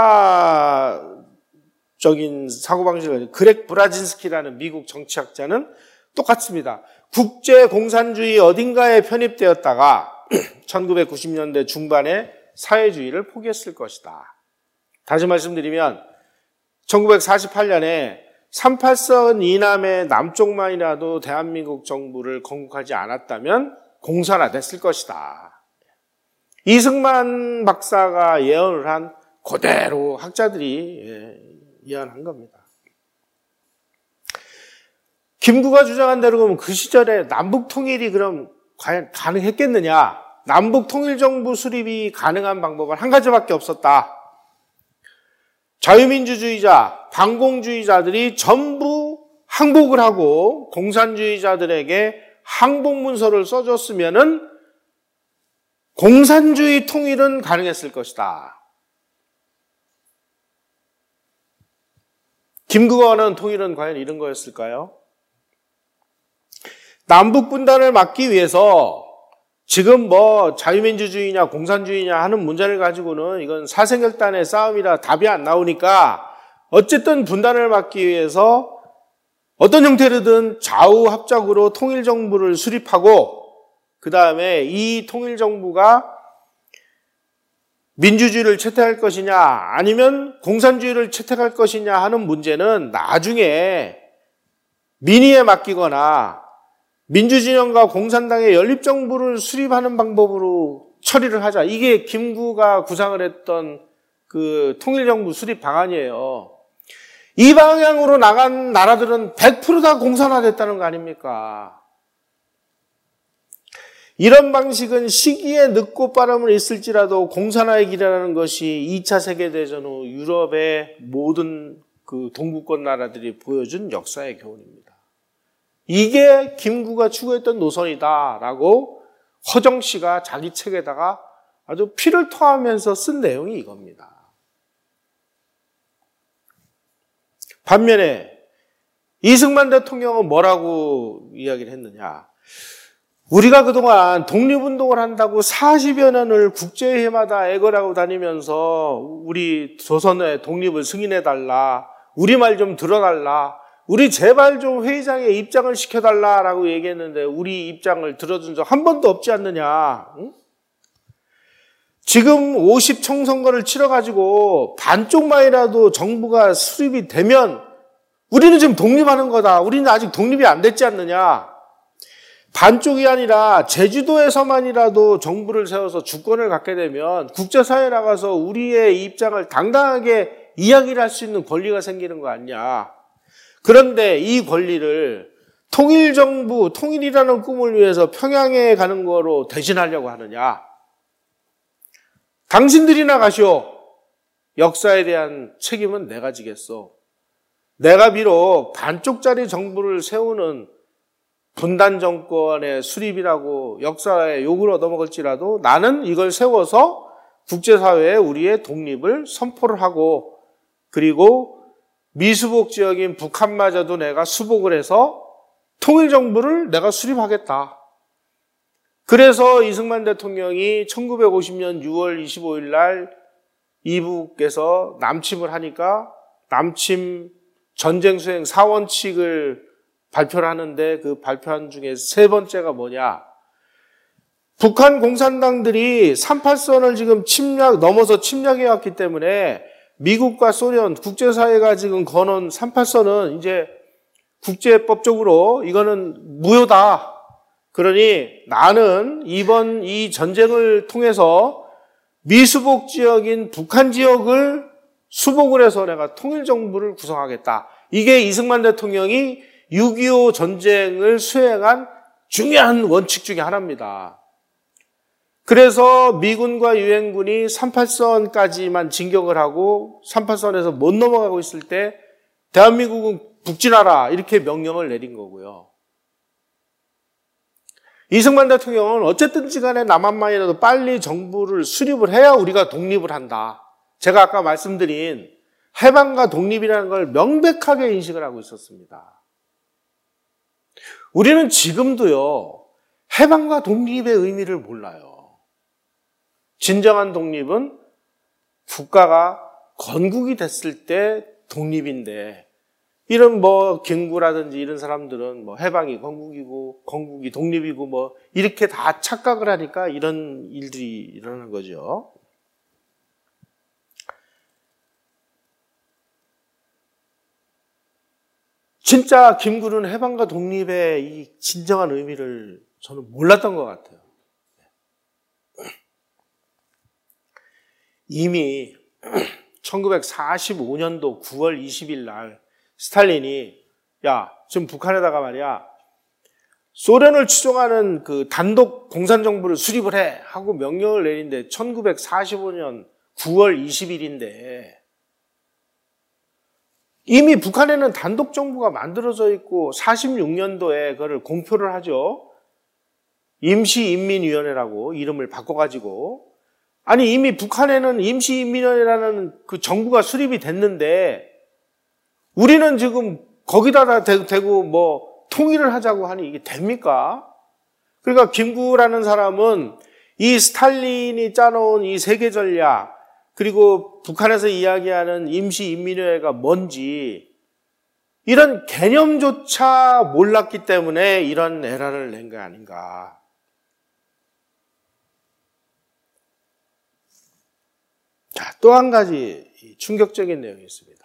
우파적인 사고방식을 가진 그렉 브라진스키라는 미국 정치학자는 똑같습니다. 국제공산주의 어딘가에 편입되었다가 1990년대 중반에 사회주의를 포기했을 것이다. 다시 말씀드리면 1948년에 38선 이남의 남쪽만이라도 대한민국 정부를 건국하지 않았다면 공산화됐을 것이다. 이승만 박사가 예언을 한 그대로 학자들이 예언한 겁니다. 김구가 주장한 대로 그러면 그 시절에 남북 통일이 그럼 과연 가능했겠느냐? 남북 통일정부 수립이 가능한 방법은 한 가지밖에 없었다. 자유민주주의자, 반공주의자들이 전부 항복을 하고 공산주의자들에게 항복문서를 써줬으면은 공산주의 통일은 가능했을 것이다. 김구가 원하는 통일은 과연 이런 거였을까요? 남북 분단을 막기 위해서 지금 자유민주주의냐 공산주의냐 하는 문제를 가지고는 이건 사생결단의 싸움이라 답이 안 나오니까 어쨌든 분단을 막기 위해서 어떤 형태로든 좌우합작으로 통일정부를 수립하고 그 다음에 이 통일정부가 민주주의를 채택할 것이냐 아니면 공산주의를 채택할 것이냐 하는 문제는 나중에 민의에 맡기거나 민주진영과 공산당의 연립정부를 수립하는 방법으로 처리를 하자. 이게 김구가 구상을 했던 그 통일정부 수립 방안이에요. 이 방향으로 나간 나라들은 100% 다 공산화됐다는 거 아닙니까? 이런 방식은 시기에 늦고 빠름을 있을지라도 공산화의 길이라는 것이 2차 세계대전 후 유럽의 모든 그 동구권 나라들이 보여준 역사의 교훈입니다. 이게 김구가 추구했던 노선이다라고 허정 씨가 자기 책에다가 아주 피를 토하면서 쓴 내용이 이겁니다. 반면에 이승만 대통령은 뭐라고 이야기를 했느냐? 우리가 그동안 독립운동을 한다고 40여 년을 국제회의마다 애걸하고 다니면서 우리 조선의 독립을 승인해달라, 우리 말 좀 들어달라, 우리 제발 좀 회의장에 입장을 시켜달라라고 얘기했는데 우리 입장을 들어준 적 한 번도 없지 않느냐. 응? 지금 50총 선거를 치러가지고 반쪽만이라도 정부가 수립이 되면 우리는 지금 독립하는 거다. 우리는 아직 독립이 안 됐지 않느냐. 반쪽이 아니라 제주도에서만이라도 정부를 세워서 주권을 갖게 되면 국제사회에 나가서 우리의 입장을 당당하게 이야기를 할 수 있는 권리가 생기는 거 아니냐. 그런데 이 권리를 통일정부, 통일이라는 꿈을 위해서 평양에 가는 거로 대신하려고 하느냐. 당신들이나 가시오. 역사에 대한 책임은 내가 지겠소. 내가 비록 반쪽짜리 정부를 세우는 분단 정권의 수립이라고 역사에 욕을 얻어먹을지라도 나는 이걸 세워서 국제사회에 우리의 독립을 선포를 하고 그리고 미수복 지역인 북한마저도 내가 수복을 해서 통일정부를 내가 수립하겠다. 그래서 이승만 대통령이 1950년 6월 25일 날 이북에서 남침을 하니까 남침 전쟁 수행 4원칙을 발표를 하는데 그 발표한 중에 세 번째가 뭐냐? 북한 공산당들이 38선을 지금 넘어서 침략해 왔기 때문에 미국과 소련, 국제사회가 지금 거놓은 38선은 이제 국제법적으로 이거는 무효다. 그러니 나는 이번 이 전쟁을 통해서 미수복 지역인 북한 지역을 수복을 해서 내가 통일정부를 구성하겠다. 이게 이승만 대통령이 6.25 전쟁을 수행한 중요한 원칙 중에 하나입니다. 그래서 미군과 유엔군이 38선까지만 진격을 하고 38선에서 못 넘어가고 있을 때 대한민국은 북진하라 이렇게 명령을 내린 거고요. 이승만 대통령은 어쨌든지 간에 남한만이라도 빨리 정부를 수립을 해야 우리가 독립을 한다. 제가 아까 말씀드린 해방과 독립이라는 걸 명백하게 인식을 하고 있었습니다. 우리는 지금도요, 해방과 독립의 의미를 몰라요. 진정한 독립은 국가가 건국이 됐을 때 독립인데, 이런 김구라든지 이런 사람들은 해방이 건국이고, 건국이 독립이고 이렇게 다 착각을 하니까 이런 일들이 일어나는 거죠. 진짜 김구는 해방과 독립의 이 진정한 의미를 저는 몰랐던 것 같아요. 이미 1945년도 9월 20일 날 스탈린이 지금 북한에다가 말이야 소련을 추종하는 그 단독 공산정부를 수립을 해 하고 명령을 내린데 1945년 9월 20일인데 이미 북한에는 단독 정부가 만들어져 있고 46년도에 그걸 공표를 하죠. 임시인민위원회라고 이름을 바꿔가지고 아니 이미 북한에는 임시인민위원회라는 그 정부가 수립이 됐는데 우리는 지금 거기다 대고 통일을 하자고 하니 이게 됩니까? 그러니까 김구라는 사람은 이 스탈린이 짜놓은 이 세계 전략 그리고 북한에서 이야기하는 임시인민회가 뭔지 이런 개념조차 몰랐기 때문에 이런 에러를 낸 거 아닌가. 자, 또 한 가지 충격적인 내용이 있습니다.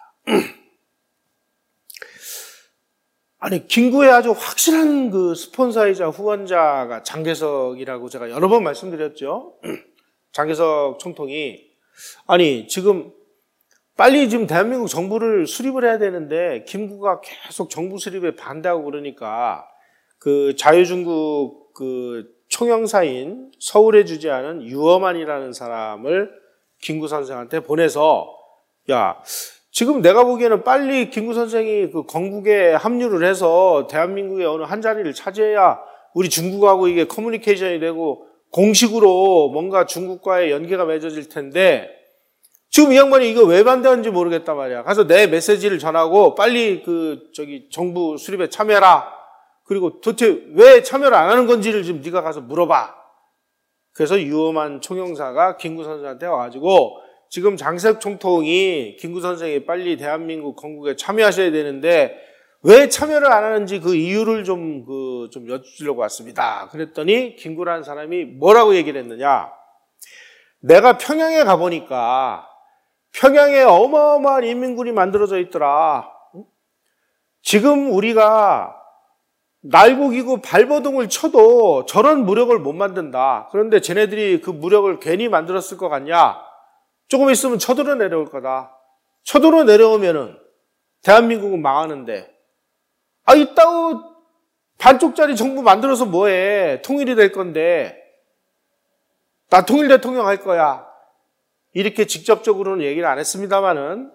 아니, 김구의 아주 확실한 그 스폰서이자 후원자가 장개석이라고 제가 여러 번 말씀드렸죠. 장개석 총통이 아니 지금 빨리 지금 대한민국 정부를 수립을 해야 되는데 김구가 계속 정부 수립에 반대하고 그러니까 그 자유중국 그 총영사인 서울에 주재하는 유어만이라는 사람을 김구 선생한테 보내서 지금 내가 보기에는 빨리 김구 선생이 그 건국에 합류를 해서 대한민국의 어느 한 자리를 차지해야 우리 중국하고 이게 커뮤니케이션이 되고 공식으로 뭔가 중국과의 연계가 맺어질 텐데 지금 이 양반이 이거 왜 반대하는지 모르겠단 말이야. 가서 내 메시지를 전하고 빨리 정부 수립에 참여해라. 그리고 도대체 왜 참여를 안 하는 건지를 좀 네가 가서 물어봐. 그래서 유엄한 총영사가 김구 선생한테 와가지고 지금 장개석 총통이 김구 선생이 빨리 대한민국 건국에 참여하셔야 되는데 왜 참여를 안 하는지 그 이유를 좀 여쭈려고 왔습니다. 그랬더니 김구라는 사람이 뭐라고 얘기를 했느냐. 내가 평양에 가보니까 평양에 어마어마한 인민군이 만들어져 있더라. 지금 우리가 날고기고 발버둥을 쳐도 저런 무력을 못 만든다. 그런데 쟤네들이 그 무력을 괜히 만들었을 것 같냐? 조금 있으면 쳐들어 내려올 거다. 쳐들어 내려오면은 대한민국은 망하는데 이따구 반쪽짜리 정부 만들어서 뭐해. 통일이 될 건데 나 통일 대통령 할 거야. 이렇게 직접적으로는 얘기를 안 했습니다만은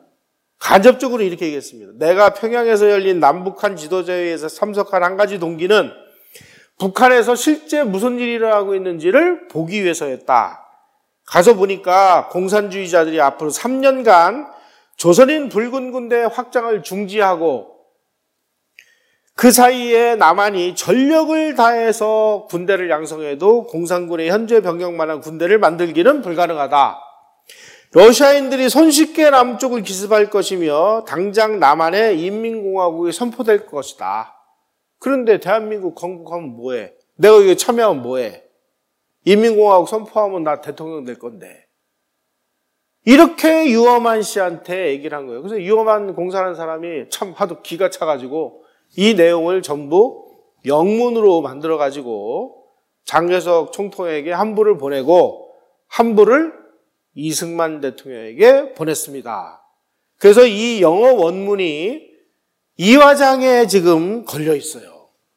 간접적으로 이렇게 얘기했습니다. 내가 평양에서 열린 남북한 지도자회의에서 참석한 한 가지 동기는 북한에서 실제 무슨 일이 일어나고 있는지를 보기 위해서였다. 가서 보니까 공산주의자들이 앞으로 3년간 조선인 붉은 군대 확장을 중지하고 그 사이에 남한이 전력을 다해서 군대를 양성해도 공산군의 현재 병력만한 군대를 만들기는 불가능하다. 러시아인들이 손쉽게 남쪽을 기습할 것이며 당장 남한의 인민공화국이 선포될 것이다. 그런데 대한민국 건국하면 뭐해? 내가 여기 참여하면 뭐해? 인민공화국 선포하면 나 대통령 될 건데. 이렇게 유엄한 씨한테 얘기를 한 거예요. 그래서 유엄한 공사하는 사람이 참 하도 기가 차가지고 이 내용을 전부 영문으로 만들어가지고 장개석 총통에게 한부를 보내고 한부를 이승만 대통령에게 보냈습니다. 그래서 이 영어 원문이 이화장에 지금 걸려 있어요.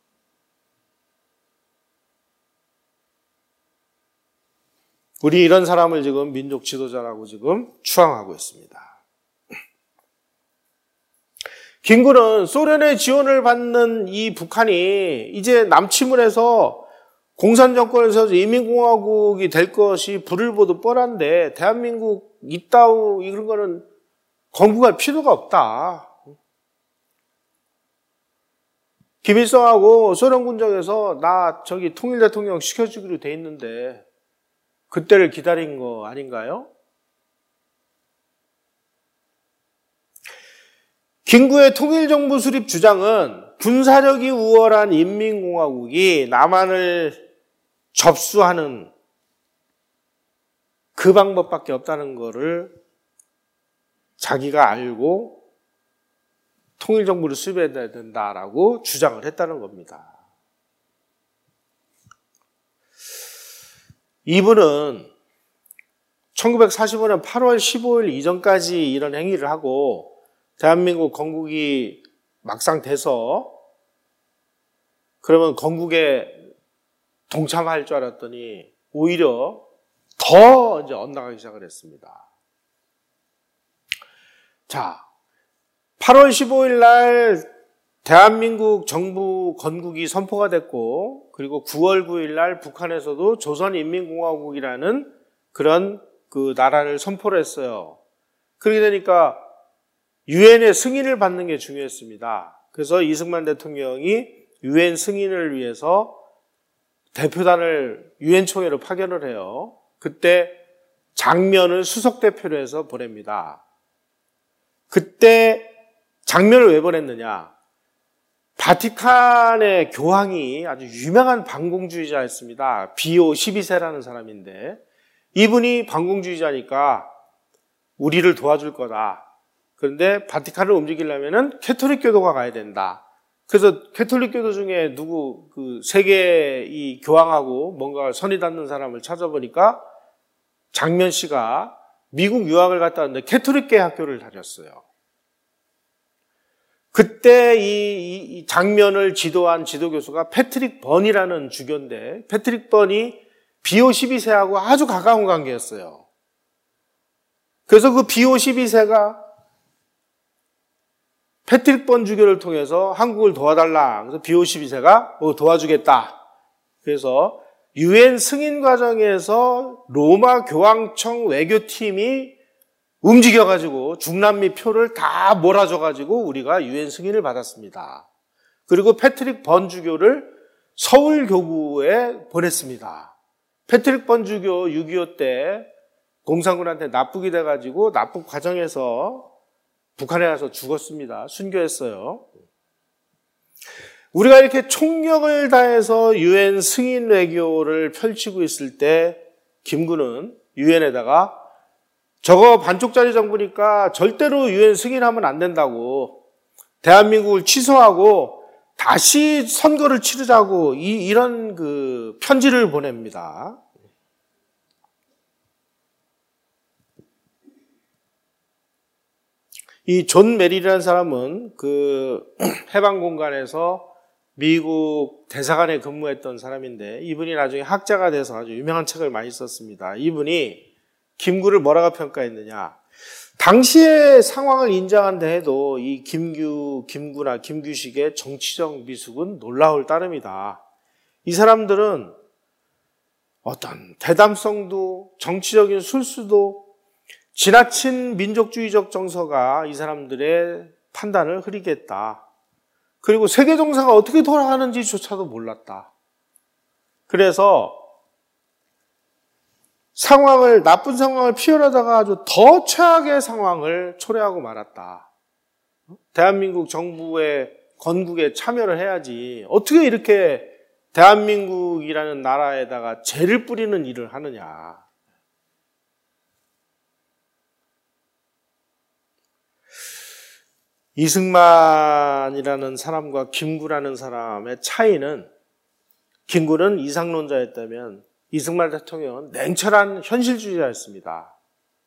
우리 이런 사람을 지금 민족 지도자라고 지금 추앙하고 있습니다. 김구는 소련의 지원을 받는 이 북한이 이제 남침을 공산 정권에서 인민공화국이 될 것이 불을 보듯 뻔한데 대한민국 이따우 이런 거는 건국할 필요가 없다. 김일성하고 소련 군정에서 나 저기 통일 대통령 시켜주기로 돼 있는데 그때를 기다린 거 아닌가요? 김구의 통일정부 수립 주장은 군사력이 우월한 인민공화국이 남한을 접수하는 그 방법밖에 없다는 거를 자기가 알고 통일정부를 수립해야 된다라고 주장을 했다는 겁니다. 이분은 1945년 8월 15일 이전까지 이런 행위를 하고 대한민국 건국이 막상 돼서 그러면 건국에 동참할 줄 알았더니 오히려 더 이제 엇나가기 시작을 했습니다. 자, 8월 15일 날 대한민국 정부 건국이 선포가 됐고 그리고 9월 9일 날 북한에서도 조선인민공화국이라는 그런 그 나라를 선포를 했어요. 그렇게 되니까 유엔의 승인을 받는 게 중요했습니다. 그래서 이승만 대통령이 유엔 승인을 위해서 대표단을 유엔 총회로 파견을 해요. 그때 장면을 수석 대표로 해서 보냅니다. 그때 장면을 왜 보냈느냐? 바티칸의 교황이 아주 유명한 반공주의자였습니다. 비오 12세라는 사람인데 이분이 반공주의자니까 우리를 도와줄 거다. 그런데 바티칸을 움직이려면은 캐톨릭교도가 가야 된다. 그래서 캐톨릭교도 중에 그 세계 이 교황하고 뭔가 선이 닿는 사람을 찾아보니까 장면 씨가 미국 유학을 갔다 왔는데 캐톨릭계 학교를 다녔어요. 그때 이 장면을 지도한 지도교수가 패트릭 번이라는 주교인데 패트릭 번이 비오 12세하고 아주 가까운 관계였어요. 그래서 그 비오 12세가 패트릭 번 주교를 통해서 한국을 도와달라. 그래서 비오 12세가 도와주겠다. 그래서 유엔 승인 과정에서 로마 교황청 외교팀이 움직여가지고 중남미 표를 다 몰아줘가지고 우리가 유엔 승인을 받았습니다. 그리고 패트릭 번 주교를 서울 교구에 보냈습니다. 패트릭 번 주교 6.25 때 공산군한테 납북이 돼가지고 납북 과정에서 북한에 가서 죽었습니다. 순교했어요. 우리가 이렇게 총력을 다해서 유엔 승인 외교를 펼치고 있을 때 김구는 유엔에다가 저거 반쪽짜리 정부니까 절대로 유엔 승인하면 안 된다고 대한민국을 취소하고 다시 선거를 치르자고 이런 그 편지를 보냅니다. 이 존 메리라는 사람은 그 해방공간에서 미국 대사관에 근무했던 사람인데 이분이 나중에 학자가 돼서 아주 유명한 책을 많이 썼습니다. 이분이 김구를 뭐라고 평가했느냐. 당시의 상황을 인정한다 해도 이 김구나 김규식의 정치적 미숙은 놀라울 따름이다. 이 사람들은 어떤 대담성도 정치적인 술수도 지나친 민족주의적 정서가 이 사람들의 판단을 흐리게 했다. 그리고 세계 정세가 어떻게 돌아가는지조차도 몰랐다. 그래서 나쁜 상황을 피하려다가 아주 더 최악의 상황을 초래하고 말았다. 대한민국 정부의 건국에 참여를 해야지 어떻게 이렇게 대한민국이라는 나라에다가 죄를 뿌리는 일을 하느냐. 이승만이라는 사람과 김구라는 사람의 차이는, 김구는 이상론자였다면 이승만 대통령은 냉철한 현실주의자였습니다.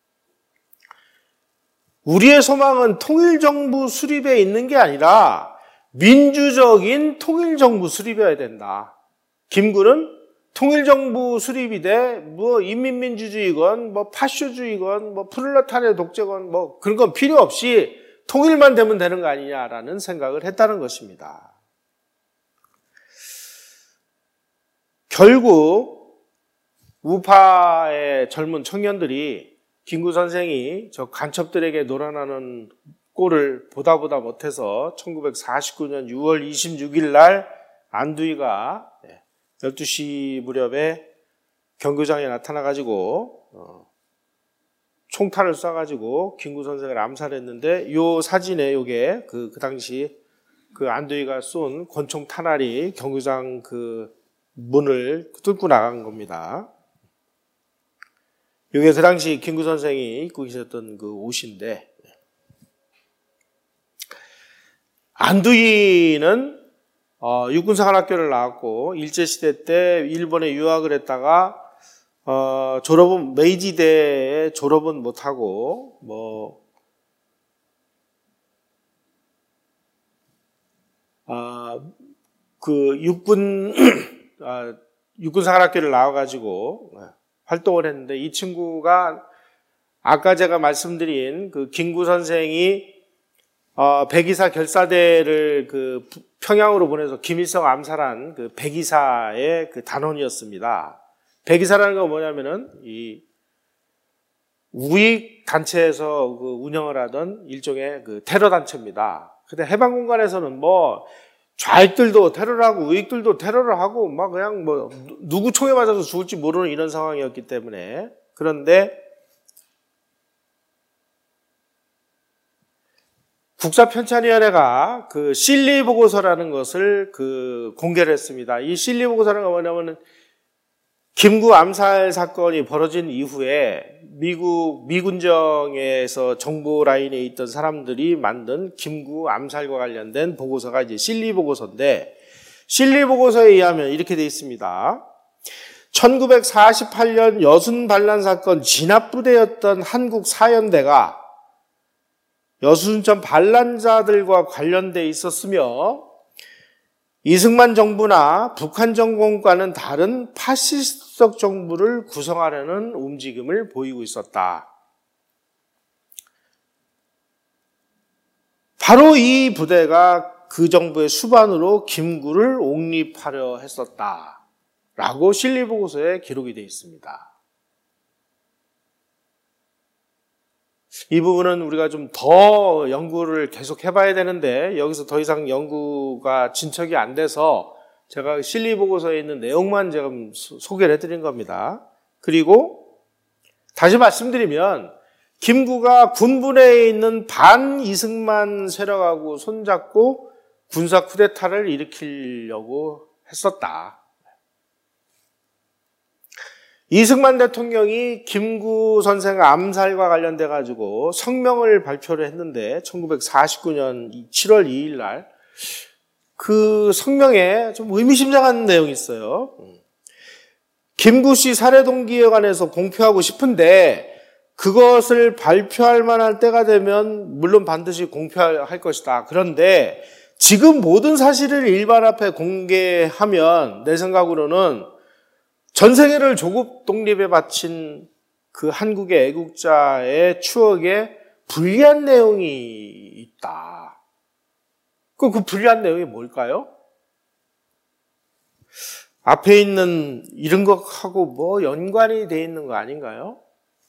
우리의 소망은 통일정부 수립에 있는 게 아니라 민주적인 통일정부 수립이어야 된다. 김구는 통일정부 수립이 돼 인민민주주의건 파쇼주의건 프롤레타리아 독재건 그런 건 필요 없이 통일만 되면 되는 거 아니냐라는 생각을 했다는 것입니다. 결국 우파의 젊은 청년들이 김구 선생이 저 간첩들에게 놀아나는 꼴을 보다 못해서 1949년 6월 26일 날 안두희가 12시 무렵에 경교장에 나타나가지고 총탄을 쏴가지고 김구 선생을 암살했는데, 요 사진에 요게 그 당시 그 안두희가 쏜 권총 탄알이 경교장 그 문을 뚫고 나간 겁니다. 요게 그 당시 김구 선생이 입고 계셨던 그 옷인데, 안두희는 육군사관학교를 나왔고 일제시대 때 일본에 유학을 했다가 졸업은 메이지대에 졸업은 못하고 육군사관학교를 나와가지고 활동을 했는데, 이 친구가 아까 제가 말씀드린 그 김구 선생이 백이사 결사대를 그 평양으로 보내서 김일성 암살한 그 백이사의 그 단원이었습니다. 백이사라는 건 뭐냐면은 이 우익 단체에서 그 운영을 하던 일종의 그 테러 단체입니다. 근데 해방 공간에서는 좌익들도 테러를 하고 우익들도 테러를 하고 그냥 누구 총에 맞아서 죽을지 모르는 이런 상황이었기 때문에. 그런데 국사편찬위원회가 그 실리 보고서라는 것을 공개를 했습니다. 이 실리 보고서는 뭐냐면은 김구 암살 사건이 벌어진 이후에 미군정에서 정보 라인에 있던 사람들이 만든 김구 암살과 관련된 보고서가 이제 실리 보고서인데, 실리 보고서에 의하면 이렇게 돼 있습니다. 1948년 여순 반란 사건 진압부대였던 한국 사연대가 여순천 반란자들과 관련돼 있었으며 이승만 정부나 북한 정권과는 다른 파시스트적 정부를 구성하려는 움직임을 보이고 있었다. 바로 이 부대가 그 정부의 수반으로 김구를 옹립하려 했었다라고 실리보고서에 기록이 되어 있습니다. 이 부분은 우리가 좀 더 연구를 계속 해봐야 되는데, 여기서 더 이상 연구가 진척이 안 돼서 제가 실리 보고서에 있는 내용만 제가 소개를 해드린 겁니다. 그리고 다시 말씀드리면 김구가 군부내에 있는 반 이승만 세력하고 손잡고 군사 쿠데타를 일으키려고 했었다. 이승만 대통령이 김구 선생 암살과 관련돼 가지고 성명을 발표를 했는데 1949년 7월 2일 날 그 성명에 좀 의미심장한 내용이 있어요. 김구 씨 살해 동기에 관해서 공표하고 싶은데 그것을 발표할 만한 때가 되면 물론 반드시 공표할 것이다. 그런데 지금 모든 사실을 일반 앞에 공개하면 내 생각으로는 전 세계를 조국 독립에 바친 그 한국의 애국자의 추억에 불리한 내용이 있다. 그 불리한 내용이 뭘까요? 앞에 있는 이런 것하고 뭐 연관이 돼 있는 거 아닌가요?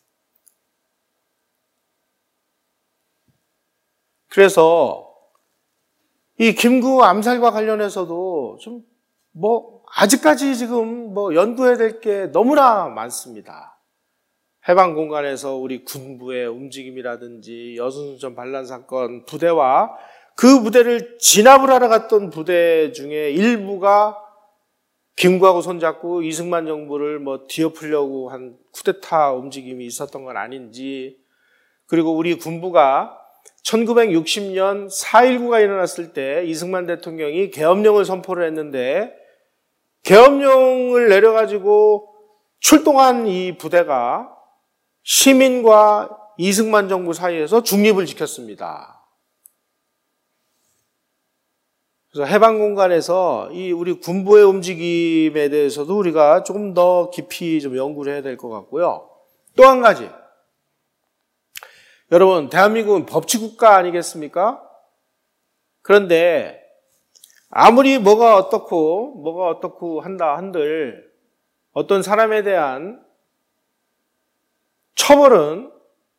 그래서 이 김구 암살과 관련해서도 좀 뭐 아직까지 지금 뭐 연구해야 될 게 너무나 많습니다. 해방 공간에서 우리 군부의 움직임이라든지 여순선 반란 사건 부대와 그 부대를 진압을 하러 갔던 부대 중에 일부가 김구하고 손잡고 이승만 정부를 뭐 뒤엎으려고 한 쿠데타 움직임이 있었던 건 아닌지, 그리고 우리 군부가 1960년 4.19가 일어났을 때 이승만 대통령이 계엄령을 선포를 했는데 계엄령을 내려가지고 출동한 이 부대가 시민과 이승만 정부 사이에서 중립을 지켰습니다. 그래서 해방 공간에서 이 우리 군부의 움직임에 대해서도 우리가 조금 더 깊이 좀 연구를 해야 될 것 같고요. 또 한 가지. 여러분, 대한민국은 법치국가 아니겠습니까? 그런데 아무리 뭐가 어떻고 한다 한들 어떤 사람에 대한 처벌은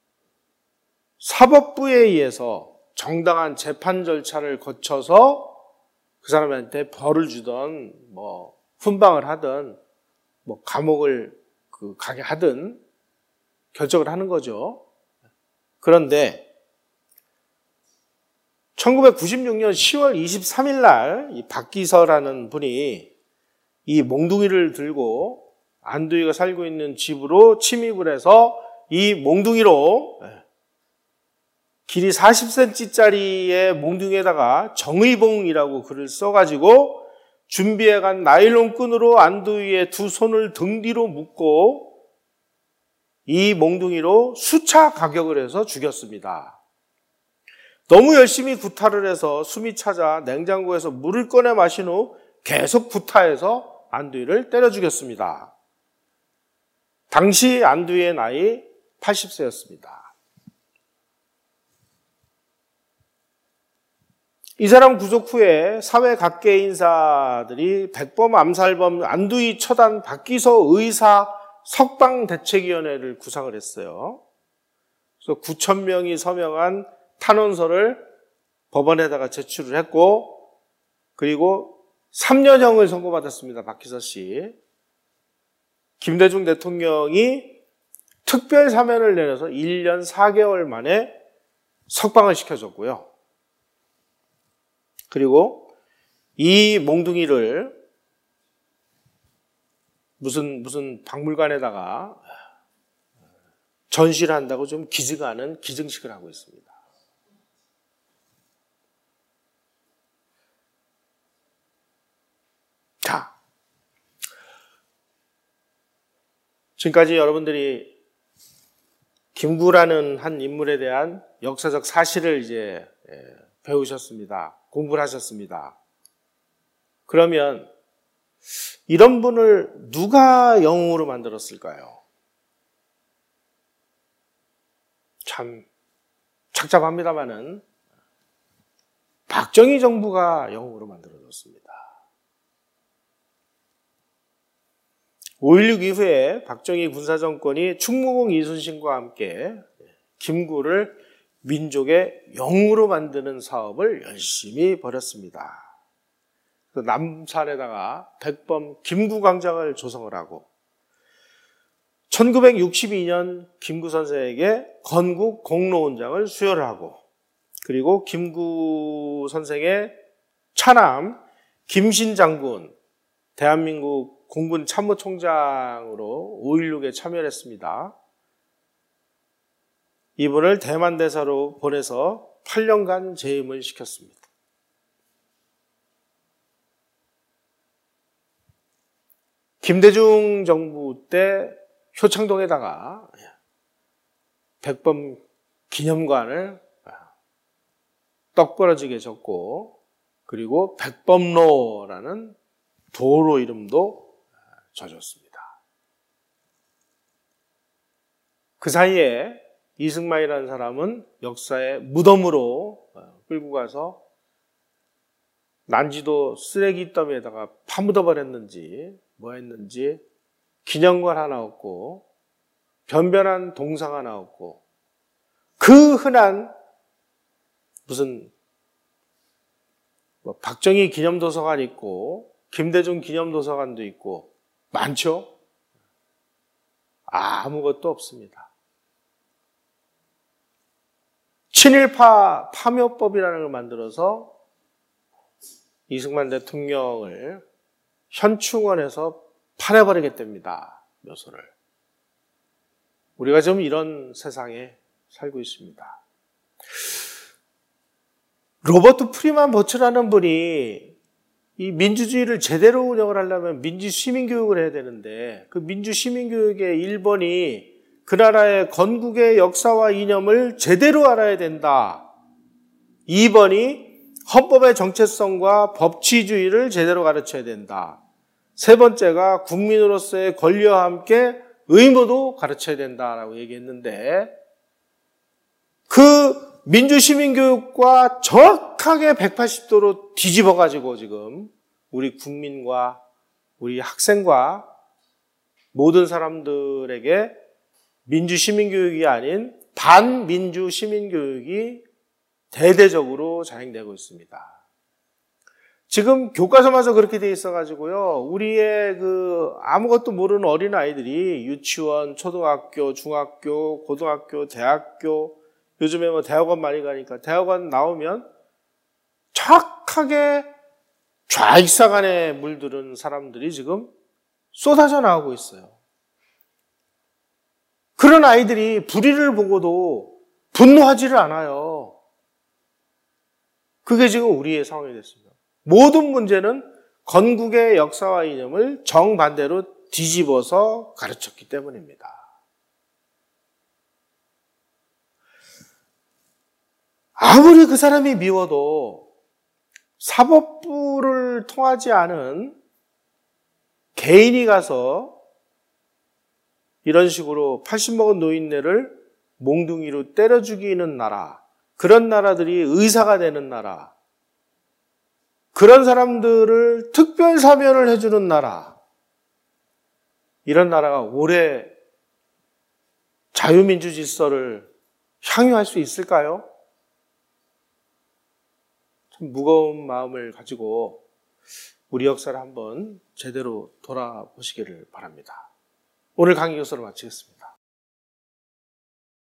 사법부에 의해서 정당한 재판 절차를 거쳐서 그 사람한테 벌을 주던 뭐 훈방을 하든 뭐 감옥을 가게 하든 결정을 하는 거죠. 그런데 1996년 10월 23일 날 이 박기서라는 분이 이 몽둥이를 들고 안두희가 살고 있는 집으로 침입을 해서 이 몽둥이로 길이 40cm짜리의 몽둥이에다가 정의봉이라고 글을 써가지고 준비해간 나일론 끈으로 안두희의 두 손을 등 뒤로 묶고 이 몽둥이로 수차 가격을 해서 죽였습니다. 너무 열심히 구타를 해서 숨이 차자 냉장고에서 물을 꺼내 마신 후 계속 구타해서 안두희를 때려 죽였습니다. 당시 안두희의 나이 80세였습니다. 이 사람 구속 후에 사회 각계 인사들이 백범 암살범 안두희 처단 박기서 의사 석방대책위원회를 구상을 했어요. 그래서 9,000명이 서명한 탄원서를 법원에다가 제출을 했고, 그리고 3년형을 선고받았습니다. 박기서 씨. 김대중 대통령이 특별 사면을 내려서 1년 4개월 만에 석방을 시켜줬고요. 그리고 이 몽둥이를 무슨 박물관에다가 전시를 한다고 좀 기지가 않은 기증식을 하고 있습니다. 자, 지금까지 여러분들이 김구라는 한 인물에 대한 역사적 사실을 이제 배우셨습니다. 공부를 하셨습니다. 그러면 이런 분을 누가 영웅으로 만들었을까요? 참 착잡합니다마는 박정희 정부가 영웅으로 만들어졌습니다. 5.16 이후에 박정희 군사정권이 충무공 이순신과 함께 김구를 민족의 영웅으로 만드는 사업을 열심히 벌였습니다. 남산에다가 백범 김구광장을 조성을 하고 1962년 김구 선생에게 건국 공로원장을 수여를 하고, 그리고 김구 선생의 차남 김신 장군 대한민국 공군 참모총장으로 5.16에 참여를 했습니다. 이분을 대만 대사로 보내서 8년간 재임을 시켰습니다. 김대중 정부 때 효창동에다가 백범 기념관을 떡 부러지게 졌고, 그리고 백범로라는 도로 이름도 져줬습니다. 그 사이에 이승만이라는 사람은 역사의 무덤으로 끌고 가서 난지도 쓰레기 더미에다가 파묻어 버렸는지 뭐 했는지 기념관 하나 없고 변변한 동상 하나 없고 그 흔한 무슨 뭐 박정희 기념도서관 있고 김대중 기념도서관도 있고 많죠? 아무것도 없습니다. 친일파 파묘법이라는 걸 만들어서 이승만 대통령을 현충원에서 팔아버리겠답니다. 묘소를. 우리가 지금 이런 세상에 살고 있습니다. 로버트 프리만 버츠라는 분이 이 민주주의를 제대로 운영을 하려면 민주시민교육을 해야 되는데 그 민주시민교육의 1번이 그 나라의 건국의 역사와 이념을 제대로 알아야 된다. 2번이 헌법의 정체성과 법치주의를 제대로 가르쳐야 된다. 세 번째가 국민으로서의 권리와 함께 의무도 가르쳐야 된다라고 얘기했는데 그 민주시민교육과 정확하게 180도로 뒤집어가지고 지금 우리 국민과 우리 학생과 모든 사람들에게 민주시민교육이 아닌 반민주시민교육이 대대적으로 자행되고 있습니다. 지금 교과서마저 그렇게 돼 있어가지고요. 우리의 아무것도 모르는 어린 아이들이 유치원, 초등학교, 중학교, 고등학교, 대학교 요즘에 뭐 대학원 많이 가니까 대학원 나오면 정확하게 좌익사간에 물들은 사람들이 지금 쏟아져 나오고 있어요. 그런 아이들이 불의를 보고도 분노하지를 않아요. 그게 지금 우리의 상황이 됐습니다. 모든 문제는 건국의 역사와 이념을 정반대로 뒤집어서 가르쳤기 때문입니다. 아무리 그 사람이 미워도 사법부를 통하지 않은 개인이 가서 이런 식으로 80 먹은 노인네를 몽둥이로 때려 죽이는 나라, 그런 나라들이 의사가 되는 나라, 그런 사람들을 특별 사면을 해주는 나라, 이런 나라가 오래 자유민주 질서를 향유할 수 있을까요? 참 무거운 마음을 가지고 우리 역사를 한번 제대로 돌아보시기를 바랍니다. 오늘 강의 교수로 마치겠습니다.